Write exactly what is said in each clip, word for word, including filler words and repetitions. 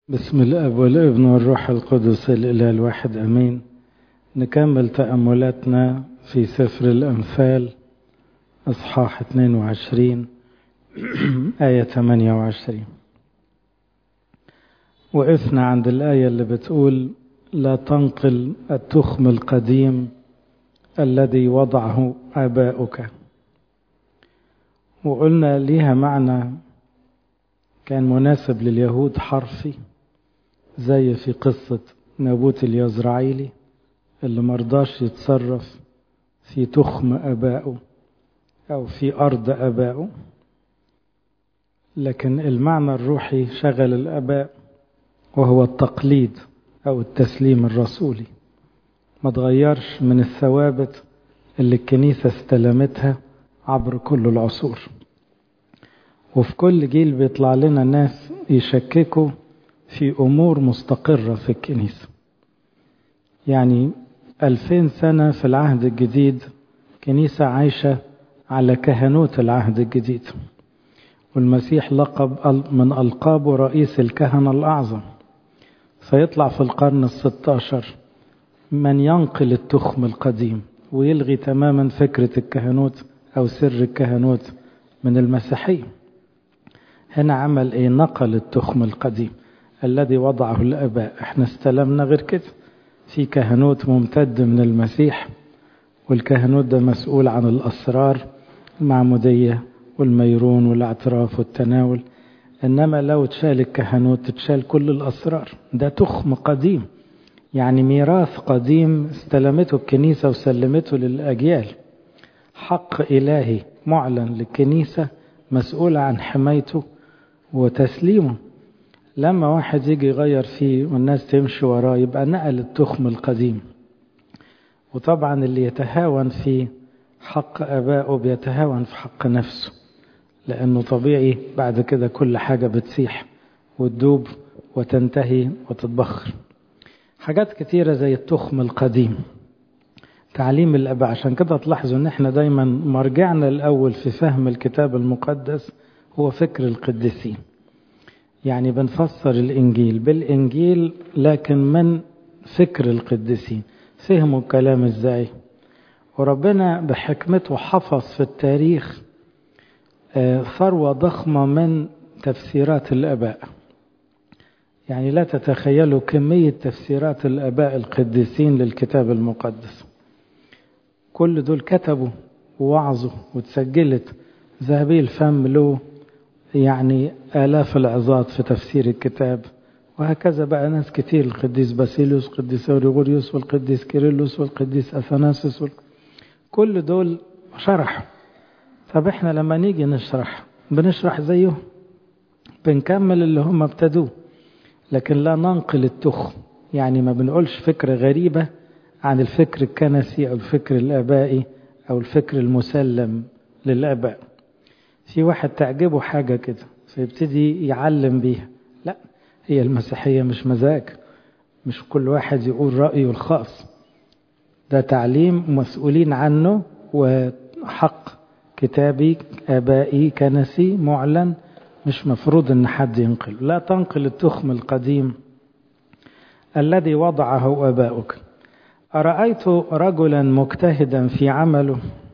بسم الأب والابن والروح القدس الإله الواحد أمين. نكمل تأملاتنا في سفر الأمثال أصحاح اثنين وعشرين آية ثمانية وعشرين. وقفنا عند الآية اللي بتقول: لا تنقل التخم القديم الذي وضعه آباؤك. وقلنا ليها معنى كان مناسب لليهود حرفي، زي في قصة نابوت اليزرعيلي اللي مرضاش يتصرف في تخم أبائه أو في أرض أبائه. لكن المعنى الروحي شغل الآباء، وهو التقليد أو التسليم الرسولي. ما تغيرش من الثوابت اللي الكنيسة استلمتها عبر كل العصور. وفي كل جيل بيطلع لنا ناس يشككوا في أمور مستقرة في الكنيسة. يعني ألفين سنة في العهد الجديد كنيسة عايشة على كهنوت العهد الجديد، والمسيح لقب من ألقابه رئيس الكهنة الأعظم. فيطلع في القرن الستاشر من ينقل التخم القديم ويلغي تماما فكرة الكهنوت أو سر الكهنوت من المسيحية. هنا عمل ايه؟ نقل التخم القديم الذي وضعه الآباء. احنا استلمنا غير كده، في كهنوت ممتد من المسيح، والكهنوت ده مسؤول عن الأسرار المعمودية والميرون والاعتراف والتناول. إنما لو تشال الكهنوت تتشال كل الأسرار. ده تخم قديم، يعني ميراث قديم استلمته الكنيسة وسلمته للأجيال. حق إلهي معلن للكنيسة مسؤولة عن حمايته وتسليمه. لما واحد يجي يغير فيه والناس تمشي وراه يبقى نقل التخم القديم. وطبعا اللي يتهاون في حق أبائه بيتهاون في حق نفسه، لأنه طبيعي بعد كده كل حاجة بتسيح وتدوب وتنتهي وتتبخر. حاجات كتيرة زي التخم القديم، تعليم الآباء. عشان كده تلاحظوا ان احنا دايما مرجعنا الأول في فهم الكتاب المقدس هو فكر القديسين. يعني بنفسر الإنجيل بالإنجيل لكن من فكر القديسين. فهموا الكلام ازاي؟ وربنا بحكمته حفظ في التاريخ ثروة ضخمة من تفسيرات الآباء. يعني لا تتخيلوا كمية تفسيرات الآباء القديسين للكتاب المقدس. كل دول كتبوا ووعظوا وتسجلت. ذهبي الفم له يعني آلاف العظات في تفسير الكتاب. وهكذا بقى ناس كتير، القديس باسيليوس والقديس أوريغوريوس والقديس كيرلس والقديس أثناسيوس وال... كل دول شرحوا. طب احنا لما نيجي نشرح بنشرح زيهم، بنكمل اللي هم ابتدوه، لكن لا ننقل التخم. يعني ما بنقولش فكرة غريبة عن الفكر الكنسي أو الفكر الآبائي أو الفكر المسلم للآباء. في واحد تعجبه حاجة كده فيبتدي يعلم بيها. لا، هي المسيحية مش مزاج، مش كل واحد يقول رأيه الخاص. ده تعليم مسؤولين عنه، وحق كتابي آبائي كنسي معلن، مش مفروض ان حد ينقل. لا تنقل التخم القديم الذي وضعه آباؤك. أرأيت رجلا مجتهدا في عمله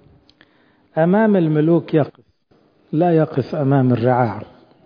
أمام الملوك يقف، لا يقف أمام الرعاع.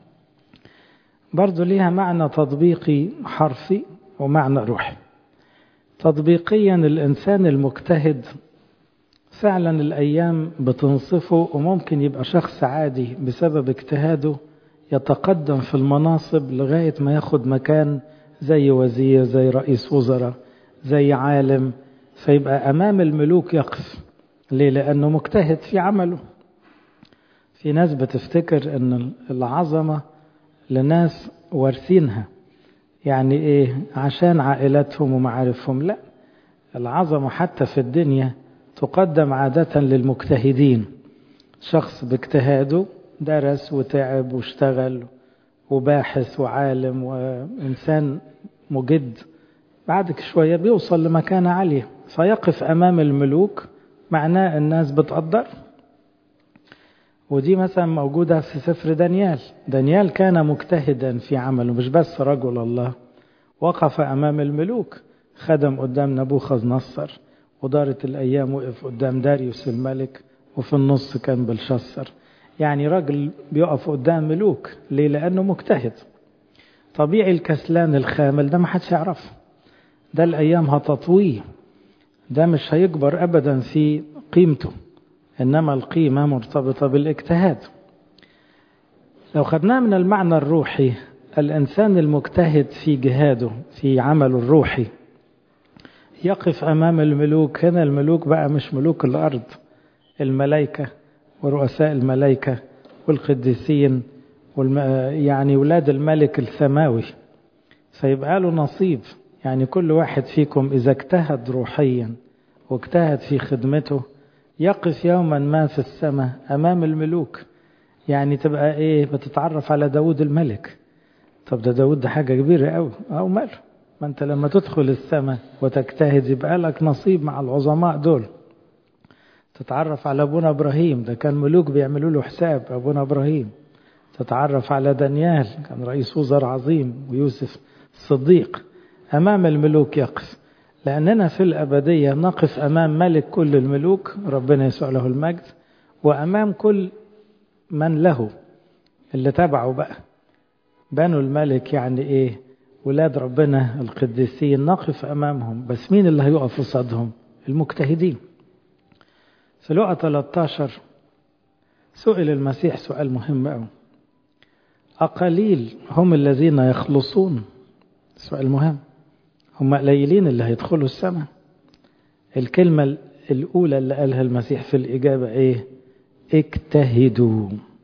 برضو ليها معنى تطبيقي حرفي ومعنى روحي. تطبيقيا الإنسان المجتهد فعلا الأيام بتنصفه، وممكن يبقى شخص عادي بسبب اجتهاده يتقدم في المناصب لغاية ما ياخد مكان زي وزير، زي رئيس وزراء، زي عالم. فيبقى أمام الملوك يقف. ليه؟ لأنه مجتهد في عمله. في ناس بتفتكر أن العظمة لناس وارثينها، يعني إيه؟ عشان عائلتهم ومعارفهم. لا، العظمة حتى في الدنيا تقدم عادة للمجتهدين. شخص باجتهاده درس وتعب واشتغل وباحث وعالم وإنسان مجد، بعد شوية بيوصل لمكانة عالية فيقف أمام الملوك. معناه الناس بتقدر. ودي مثلا موجودة في سفر دانيال. دانيال كان مجتهدا في عمله، مش بس رجل الله، وقف أمام الملوك، خدم قدام نبوخذ نصر، ودارت الأيام وقف قدام داريوس الملك، وفي النص كان بلشسر. يعني راجل بيقف قدام ملوك. ليه؟ لأنه مجتهد. طبيعي الكسلان الخامل ده ما حدش يعرفه، ده الأيام هتطويه، ده مش هيكبر أبدا في قيمته، إنما القيمة مرتبطة بالاجتهاد. لو خدناه من المعنى الروحي، الإنسان المجتهد في جهاده في عمله الروحي يقف أمام الملوك. هنا الملوك بقى مش ملوك الأرض، الملائكة ورؤساء الملائكة والقديسين والم... يعني ولاد الملك السماوي، فيبقى له نصيب. يعني كل واحد فيكم إذا اجتهد روحيا واجتهد في خدمته يقف يوما ما في السماء أمام الملوك. يعني تبقى إيه؟ بتتعرف على داود الملك. طب ده داود ده حاجة كبيرة أوي، أو ماله؟ ما أنت لما تدخل السماء وتجتهد يبقى لك نصيب مع العظماء دول. تتعرف على أبونا إبراهيم، ده كان ملوك بيعملوا له حساب، أبونا إبراهيم. تتعرف على دانيال، كان رئيس وزراء عظيم، ويوسف الصديق. أمام الملوك يقف، لأننا في الأبدية نقف أمام ملك كل الملوك ربنا يسوع له المجد، وأمام كل من له اللي تبعه بقى بنو الملك. يعني إيه؟ ولاد ربنا القديسين نقف أمامهم، بس مين اللي هيقف قصادهم؟ المجتهدين. في لقا ثلاثة عشر سئل المسيح سؤال مهم أوي: أقليل هم الذين يخلصون؟ سؤال مهم. هم قليلين اللي هيدخلوا السماء؟ الكلمة الأولى اللي قالها المسيح في الإجابة إيه؟ اجتهدوا.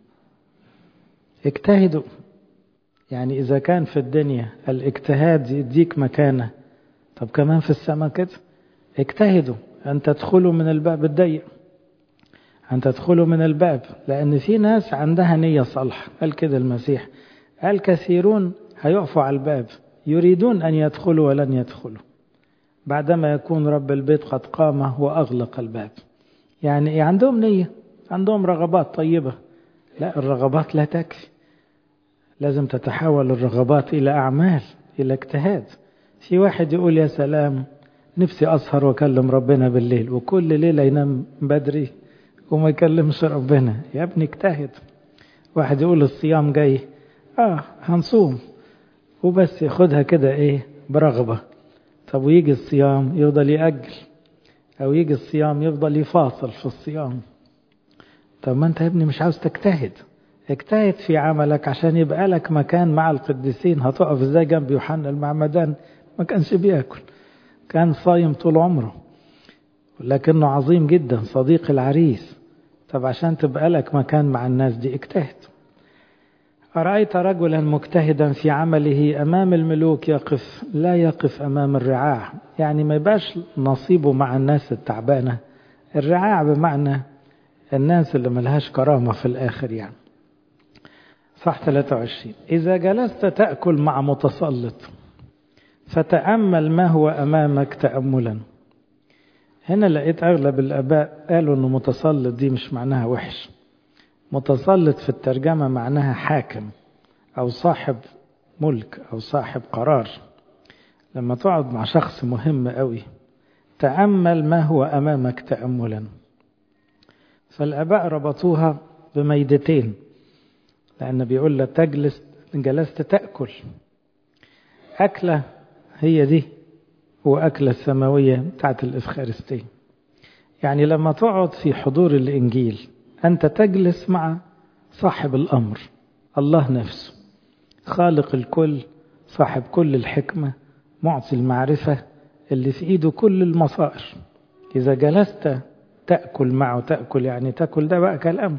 اجتهدوا. يعني إذا كان في الدنيا الاجتهاد يديك مكانة، طب كمان في السماء كده اجتهدوا أن تدخلوا من الباب الضيق، أن تدخلوا من الباب. لأن في ناس عندها نية صالحة، قال كده المسيح، قال كثيرون هيقفوا على الباب يريدون أن يدخلوا ولن يدخلوا بعدما يكون رب البيت قد قام وأغلق الباب. يعني عندهم نية، عندهم رغبات طيبة، لا الرغبات لا تكفي، لازم تتحول الرغبات إلى أعمال، إلى اجتهاد. في واحد يقول يا سلام نفسي أسهر وأكلم ربنا بالليل، وكل ليلة ينام بدري وما يكلمش ربنا. يا ابني اجتهد. واحد يقول الصيام جاي، آه هنصوم وبس، ياخدها كده إيه برغبة. طب ويجي الصيام يفضل يأجل، أو يجي الصيام يفضل يفاصل في الصيام. طب ما أنت يا ابني مش عاوز تجتهد. اجتهد في عملك عشان يبقى لك مكان مع القديسين. هتقف ازاي جنب يوحنا المعمدان؟ ما كانش بياكل، كان صايم طول عمره، لكنه عظيم جدا، صديق العريس. طب عشان تبقى لك مكان مع الناس دي اجتهد. أرأيت رجلا مجتهدا في عمله أمام الملوك يقف، لا يقف أمام الرعاع. يعني ما يبقاش نصيبه مع الناس التعبانة. الرعاع بمعنى الناس اللي ملهاش كرامة في الآخر. يعني صح ثلاثة وعشرين: إذا جلست تأكل مع متسلط فتأمل ما هو أمامك تأملا. هنا لقيت أغلب الآباء قالوا أنه متسلط دي مش معناها وحش. متسلط في الترجمة معناها حاكم أو صاحب ملك أو صاحب قرار. لما تقعد مع شخص مهم قوي تأمل ما هو أمامك تأملا. فالآباء ربطوها بميدتين، لأن بيقول له تجلس، جلست تأكل. أكلة هي دي، وأكلة السماوية بتاعت الإفخارستية. يعني لما تقعد في حضور الإنجيل أنت تجلس مع صاحب الأمر، الله نفسه، خالق الكل، صاحب كل الحكمة، معطي المعرفة، اللي في إيده كل المصائر. إذا جلست تأكل معه، تأكل يعني تأكل، ده بقى كلام.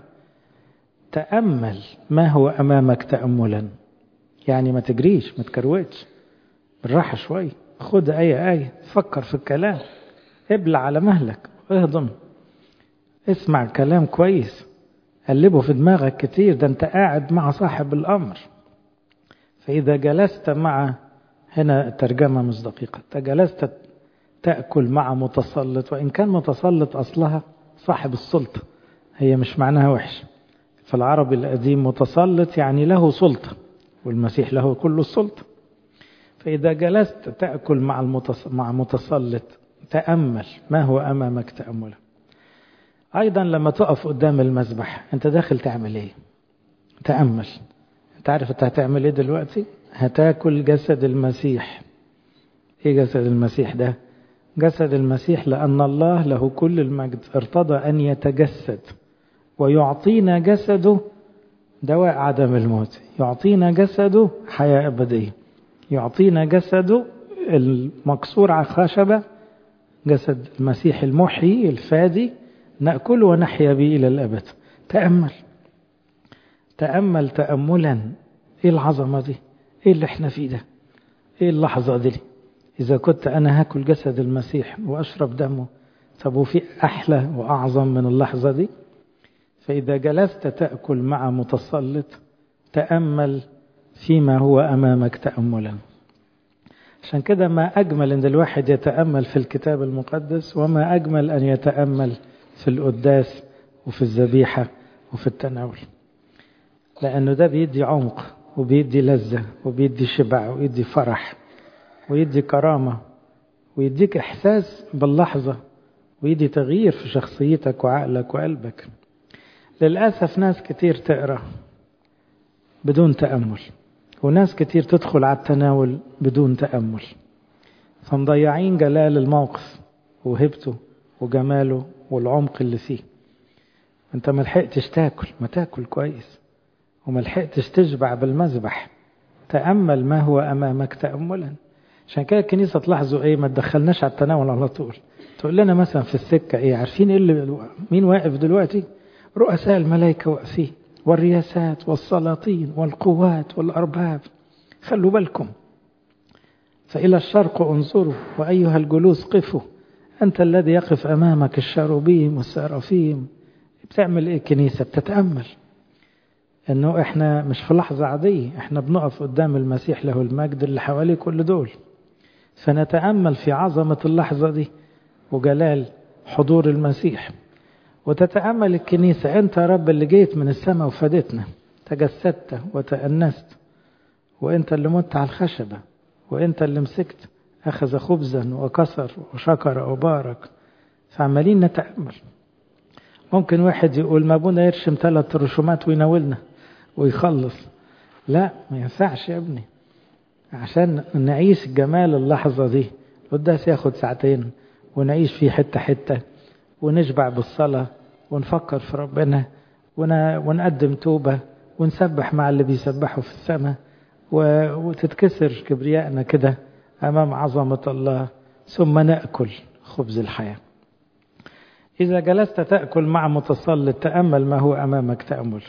تأمل ما هو أمامك تأملا، يعني ما تجريش، ما تكروتش، بالراحة شوي، خد آية آية، فكر في الكلام، ابلع على مهلك، اهضم، اسمع الكلام كويس، قلبه في دماغك كتير، ده انت قاعد مع صاحب الأمر. فإذا جلست مع، هنا الترجمة مش دقيقة، جلست تأكل مع متسلط، وإن كان متسلط أصلها صاحب السلطة، هي مش معناها وحش. في العربي القديم متسلط يعني له سلطة، والمسيح له كل السلطة. فإذا جلست تأكل مع مع متسلط تأمل ما هو أمامك تأملا. أيضا لما تقف قدام المذبح أنت داخل تعمل إيه؟ تأمل. أنت عارف أنت هتعمل إيه دلوقتي؟ هتاكل جسد المسيح. إيه جسد المسيح ده؟ جسد المسيح لأن الله له كل المجد ارتضى أن يتجسد ويعطينا جسده دواء عدم الموت، يعطينا جسده حياة أبدية، يعطينا جسده المكسور على الخشبة، جسد المسيح المحيي الفادي نأكل ونحيا به إلى الأبد. تأمل تأمل تأملا. إيه العظمة دي؟ إيه اللي احنا فيه ده؟ إيه اللحظة دي؟ إذا كنت أنا هاكل جسد المسيح وأشرب دمه، طب وفي أحلى وأعظم من اللحظة دي؟ فإذا جلست تأكل مع متسلط تأمل فيما هو أمامك تأملا. عشان كده ما أجمل أن الواحد يتأمل في الكتاب المقدس، وما أجمل أن يتأمل في القداس وفي الذبيحة وفي التناول، لأنه ده بيدي عمق وبيدي لذة وبيدي شبع ويدي فرح ويدي كرامة ويديك إحساس باللحظة ويدي تغيير في شخصيتك وعقلك وقلبك. للأسف ناس كتير تقرأ بدون تأمل، وناس كتير تدخل على التناول بدون تأمل، فمضيعين جلال الموقف وهبته وجماله والعمق اللي فيه. انت ملحقتش تاكل، ما تاكل كويس، وملحقتش تشبع بالمذبح. تأمل ما هو أمامك تأملا. عشان كده الكنيسة تلاحظوا ايه، ما تدخلناش على التناول على طول، تقول لنا مثلا في السكة ايه، عارفين ايه اللي مين واقف دلوقتي؟ رؤساء الملائكة واقفين، والرياسات والسلاطين والقوات والأرباب، خلوا بالكم. فإلى الشرق انظروا وأيها الجلوس قفوا، أنت الذي يقف أمامك الشاروبيم والسرافيم. بتعمل إيه كنيسة؟ بتتأمل إنه إحنا مش في لحظة عادية، إحنا بنقف قدام المسيح له المجد اللي حواليه كل دول، فنتأمل في عظمة اللحظة دي وجلال حضور المسيح. وتتأمل الكنيسة، أنت يا رب اللي جيت من السماء وفدتنا، تجسدت وتأنست، وأنت اللي مت على الخشبة، وأنت اللي مسكت أخذ خبزا وكسر وشكر وبارك. فعمالين نتأمل. ممكن واحد يقول ما ابونا يرشم ثلاث رشومات ويناولنا ويخلص. لا، ما ينفعش يا ابني. عشان نعيش جمال اللحظة دي القداس ياخد ساعتين، ونعيش فيه حتة حتة، ونشبع بالصلاة، ونفكر في ربنا، ونقدم توبة، ونسبح مع اللي بيسبحوا في السماء، وتتكسر كبريائنا كده أمام عظمة الله، ثم نأكل خبز الحياة. إذا جلست تأكل مع متسلط تأمل ما هو أمامك تأمل.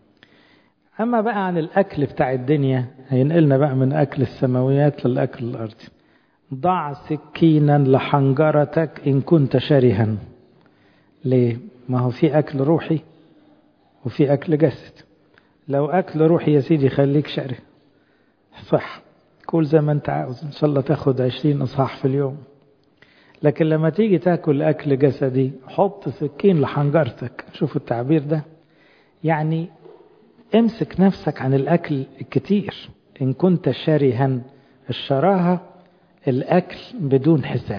أما بقى عن الأكل بتاع الدنيا، هينقلنا بقى من أكل السماويات للأكل الأرضي. ضع سكينا لحنجرتك إن كنت شرها. ليه؟ ما هو في أكل روحي وفي أكل جسد. لو أكل روحي يا سيدي خليك شره، صح، كل زي ما انت عاوز، إن شاء الله تاخد عشرين إصحاح في اليوم. لكن لما تيجي تاكل أكل جسدي حط سكين لحنجرتك. شوفوا التعبير ده، يعني امسك نفسك عن الأكل الكتير. إن كنت شرها، الشراهة الأكل بدون حساب،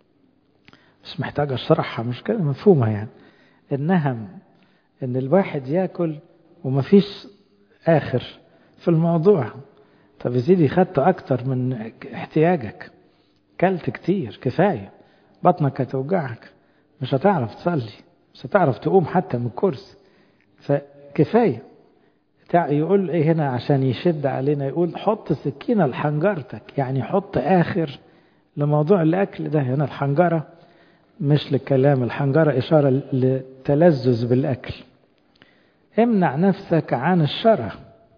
مش محتاج أشرحها، مش كده مفهومة يعني. النهم إن الواحد يأكل ومفيش آخر في الموضوع. طب يزيدي خدت أكتر من احتياجك، كلت كتير كفاية، بطنك هتوجعك، مش هتعرف تصلي، مش هتعرف تقوم حتى من الكرسي، فكفاية. يقول ايه هنا عشان يشد علينا، يقول حط سكينة لحنجرتك، يعني حط آخر لموضوع الأكل ده. هنا الحنجرة مش للكلام، الحنجرة إشارة للتلذذ بالأكل. امنع نفسك عن الشره،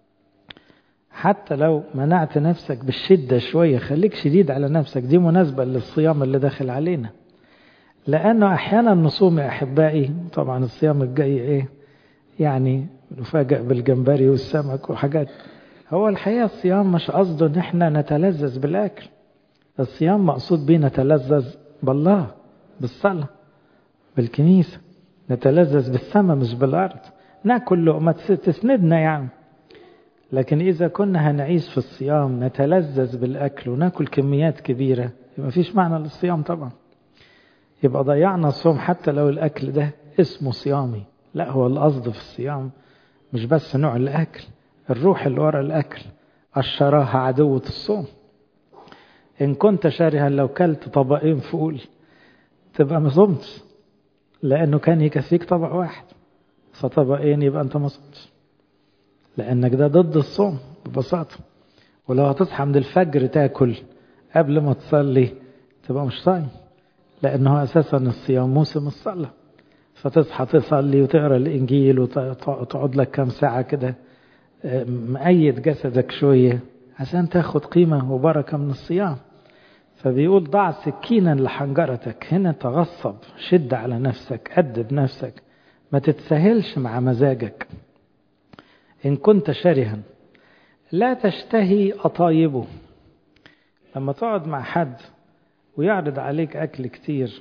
حتى لو منعت نفسك بالشدة شوية خليك شديد على نفسك. دي مناسبة للصيام اللي داخل علينا، لأنه أحيانا نصوم يا أحبائي. طبعا الصيام الجاي إيه يعني، نفاجأ بالجمبري والسمك وحاجات. هو الحقيقة الصيام مش قصده ان احنا نتلذذ بالأكل، الصيام مقصود بيه نتلذذ بالله، بالصلاة، بالكنيسة، نتلذذ بالسماء مش بالأرض، ناكل لقمة تسندنا يعني. لكن إذا كنا هنعيش في الصيام نتلذذ بالأكل وناكل كميات كبيرة ما فيش معنى للصيام طبعا. يبقى ضيعنا الصوم حتى لو الأكل ده اسمه صيامي. لا، هو القصد في الصيام مش بس نوع الأكل، الروح اللي ورا الأكل. الشراهة عدوة الصوم. إن كنت شارها لو كلت طبقين فول تبقى ما صمتش، لأنه كان يكفيك طبق واحد، فطبقين يبقى أنت ما صمتش، لأنك ده ضد الصوم ببساطة. ولو هتصحى من الفجر تاكل قبل ما تصلي تبقى مش صايم، لأنه أساسا الصيام موسم الصلاة. فتصحى تصلي وتقرأ الإنجيل وتقعد لك كام ساعة كده مأيد جسدك شوية عشان تاخد قيمة وبركة من الصيام. فبيقول ضع سكينا لحنجرتك. هنا تغصب، شد على نفسك، أدب نفسك، ما تتسهلش مع مزاجك. إن كنت شرها لا تشتهي أطايبه. لما تقعد مع حد ويعرض عليك أكل كتير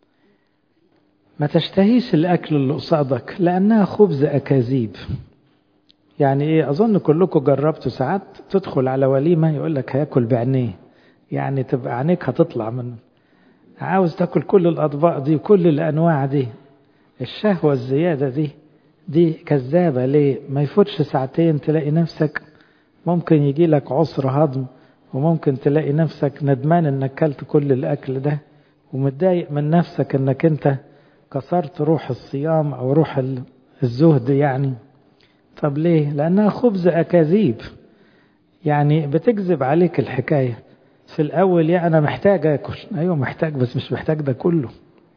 ما تشتهيش الأكل اللي قصادك، لأنها خبز أكاذيب. يعني إيه؟ أظن كلكم جربتوا ساعات تدخل على وليمة يقول لك هياكل بعينيه، يعني تبقى عينيك هتطلع منه، عاوز تاكل كل الأطباق دي وكل الأنواع دي. الشهوة الزيادة دي دي كذابة. ليه؟ ما يفوتش ساعتين تلاقي نفسك ممكن يجي لك عسر هضم، وممكن تلاقي نفسك ندمان انك كلت كل الأكل ده، ومتضايق من نفسك انك انت كسرت روح الصيام أو روح الزهد يعني. طب ليه؟ لأنها خبز أكاذيب، يعني بتكذب عليك الحكاية. في الأول يعني أنا محتاج أكل، أيوة محتاج، بس مش محتاج ده كله.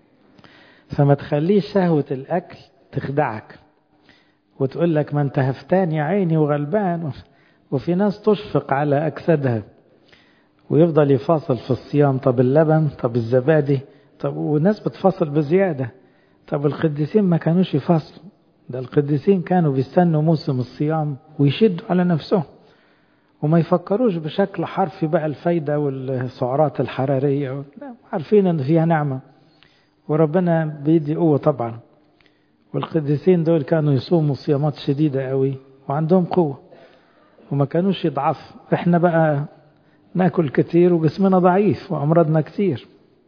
فما تخليش شهوة الأكل تخدعك وتقول لك ما انت هفتان يا عيني وغلبان. وفي ناس تشفق على أجسادها ويفضل يفاصل في الصيام، طب اللبن، طب الزبادي، طب وناس بتفاصل بزيادة. طب القديسين ما كانوش يفاصلوا، ده القديسين كانوا بيستنوا موسم الصيام ويشدوا على نفسهم وما يفكروش بشكل حرفي بقى الفايدة والسعرات الحرارية. عارفين ان فيها نعمة وربنا بيدي قوة طبعا. والقديسين دول كانوا يصوموا صيامات شديدة قوي وعندهم قوة وما كانوش يضعف. احنا بقى ناكل كتير وجسمنا ضعيف وأمراضنا كتير.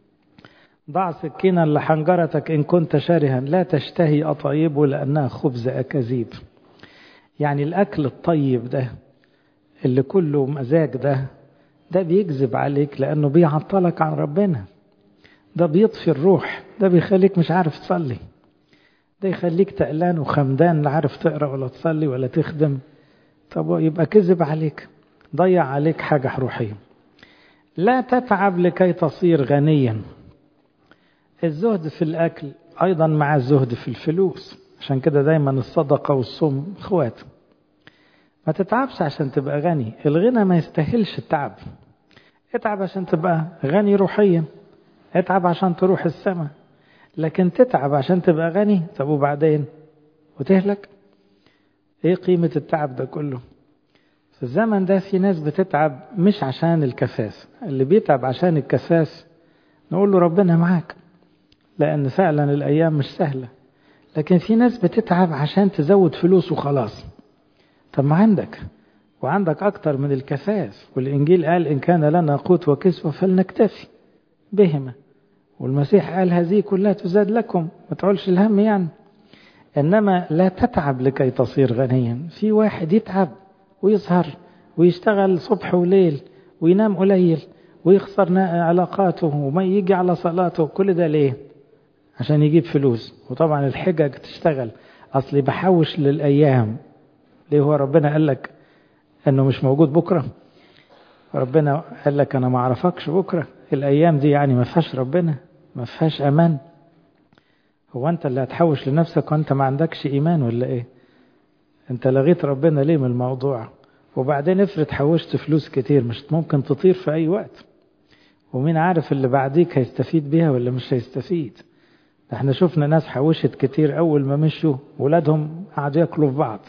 ضع سكينا لحنجرتك إن كنت شارها لا تشتهي أطيبه لأنها خبز أكاذيب. يعني الأكل الطيب ده اللي كله مزاج ده ده بيكذب عليك، لأنه بيعطلك عن ربنا، ده بيطفي الروح، ده بيخليك مش عارف تصلي، ده يخليك تقلان وخمدان لا عارف تقرأ ولا تصلي ولا تخدم. طب يبقى كذب عليك، ضيع عليك حاجة روحية. لا تتعب لكي تصير غنيا. الزهد في الأكل أيضا مع الزهد في الفلوس، عشان كده دايما الصدقة والصوم اخوات. ما تتعبش عشان تبقى غني، الغنى ما يستاهلش التعب. اتعب عشان تبقى غني روحيا، اتعب عشان تروح السماء. لكن تتعب عشان تبقى غني، طب وبعدين وتهلك؟ ايه قيمة التعب ده كله؟ في الزمن ده في ناس بتتعب مش عشان الكفاف. اللي بيتعب عشان الكفاف نقول له ربنا معاك، لأن فعلا الأيام مش سهلة. لكن في ناس بتتعب عشان تزود فلوس وخلاص. طب ما عندك وعندك أكتر من الكفاف، والإنجيل قال إن كان لنا قوت وكسوة فلنكتفي بهما، والمسيح قال هذه كلها تزاد لكم، ما تعولش الهم يعني. إنما لا تتعب لكي تصير غنيا. في واحد يتعب ويسهر ويشتغل صبح وليل وينام قليل ويخسر علاقاته وما يجي على صلاته، كل ده ليه؟ عشان يجيب فلوس. وطبعا الحجج تشتغل، أصلي بحوش للأيام. ليه؟ هو ربنا قال لك أنه مش موجود بكرة؟ ربنا قال لك أنا ما أعرفكش بكرة؟ الأيام دي يعني ما فيهاش ربنا، ما فيهاش أمان. هو أنت اللي هتحوش لنفسك وأنت ما عندكش إيمان ولا إيه؟ أنت لغيت ربنا ليه من الموضوع؟ وبعدين افرض حوشت فلوس كتير، مش ممكن تطير في أي وقت، ومين عارف اللي بعديك هيستفيد بيها ولا مش هيستفيد. احنا شفنا ناس حوشت كتير أول ما مشوا ولادهم قعدوا ياكلوا في بعض.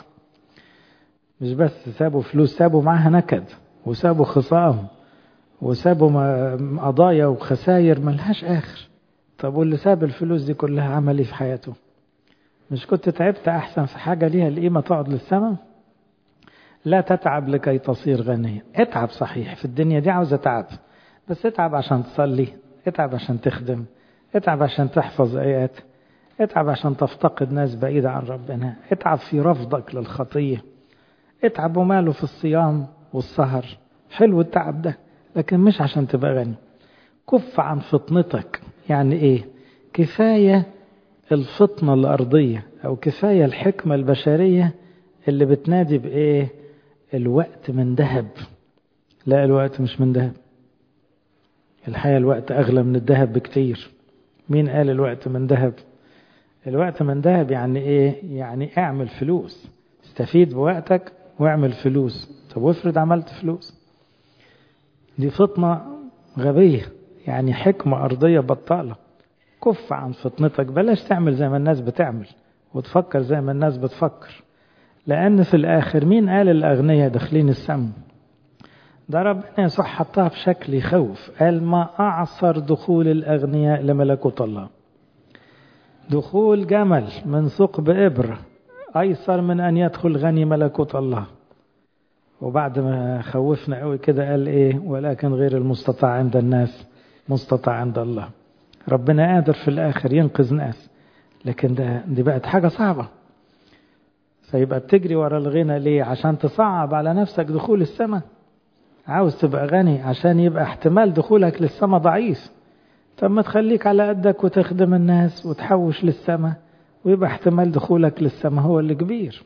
مش بس سابوا فلوس، سابوا معاها نكد وسابوا خصام وسابوا قضايا وخساير ملهاش آخر. طب واللي ساب الفلوس دي كلها عمل ايه في حياته؟ مش كنت تعبت أحسن في حاجة ليها القيمة تقعد للسماء؟ لا تتعب لكي تصير غنيا. اتعب صحيح في الدنيا دي عاوزة تعب، بس اتعب عشان تصلي، اتعب عشان تخدم، اتعب عشان تحفظ آيات، اتعب عشان تفتقد ناس بعيدة عن ربنا، اتعب في رفضك للخطية، اتعب وماله في الصيام والسهر، حلو التعب ده، لكن مش عشان تبقى غني. كف عن فطنتك. يعني ايه؟ كفاية الفطنة الأرضية أو كفاية الحكمة البشرية اللي بتنادي بإيه؟ الوقت من ذهب. لا، الوقت مش من ذهب. الحقيقة الوقت أغلى من الذهب بكتير. مين قال الوقت من ذهب؟ الوقت من ذهب يعني إيه؟ يعني اعمل فلوس، استفيد بوقتك واعمل فلوس. طب وافرض عملت فلوس؟ دي فطنة غبية، يعني حكمة أرضية بطالة. كف عن فطنتك، بلاش تعمل زي ما الناس بتعمل وتفكر زي ما الناس بتفكر، لأن في الآخر مين قال الأغنياء داخلين السم؟ ده ربنا يسوع حطها بشكل يخوف، قال ما أعصر دخول الأغنياء لملكوت الله. دخول جمل من ثقب إبرة أيسر من أن يدخل غني ملكوت الله. وبعد ما خوفنا قوي كده قال إيه؟ ولكن غير المستطاع عند الناس مستطاع عند الله. ربنا قادر في الآخر ينقذ ناس، لكن ده دي بقت حاجة صعبة. فيبقى بتجري ورا الغنى ليه؟ عشان تصعب على نفسك دخول السماء. عاوز تبقى غني عشان يبقى احتمال دخولك للسماء ضعيف. طب ما تخليك على قدك وتخدم الناس وتحوش للسماء، ويبقى احتمال دخولك للسماء هو اللي كبير.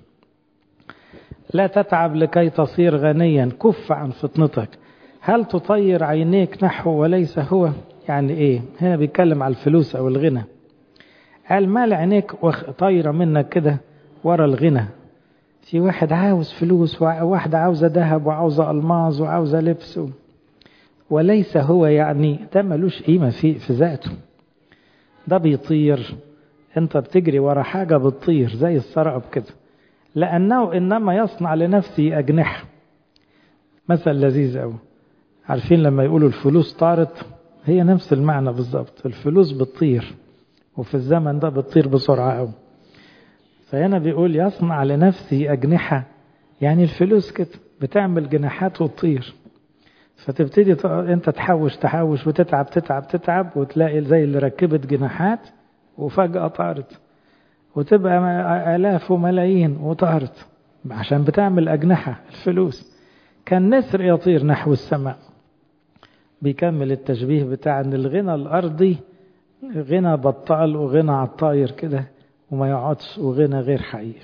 لا تتعب لكي تصير غنيا. كف عن فطنتك. هل تطير عينيك نحو وليس هو؟ يعني ايه؟ هنا بيتكلم على الفلوس او الغنى. قال مال عينيك طايرة منك كده ورا الغنى. في واحد عاوز فلوس، وواحدة عاوزة ذهب وعاوزة ألماظ وعاوزة لبس، وليس هو، يعني ده ملوش قيمة في في ذاته. ده بيطير، انت بتجري ورا حاجة بتطير زي السراب كده، لأنه إنما يصنع لنفسه أجنحة. مثل لذيذ أوي. عارفين لما يقولوا الفلوس طارت؟ هي نفس المعنى بالضبط. الفلوس بتطير، وفي الزمن ده بتطير بسرعة أوي. فهنا بيقول يصنع لنفسه أجنحة، يعني الفلوس كده بتعمل جناحات وتطير. فتبتدي انت تحوش تحوش وتتعب تتعب تتعب، وتلاقي زي اللي ركبت جناحات وفجأة طارت، وتبقى آلاف وملايين وطارت عشان بتعمل أجنحة الفلوس. كان نسر يطير نحو السماء. بيكمل التشبيه بتاع ان الغنى الأرضي غنى بطال وغنى عطاير كده وما يقعدش، وغنى غير حقيقي.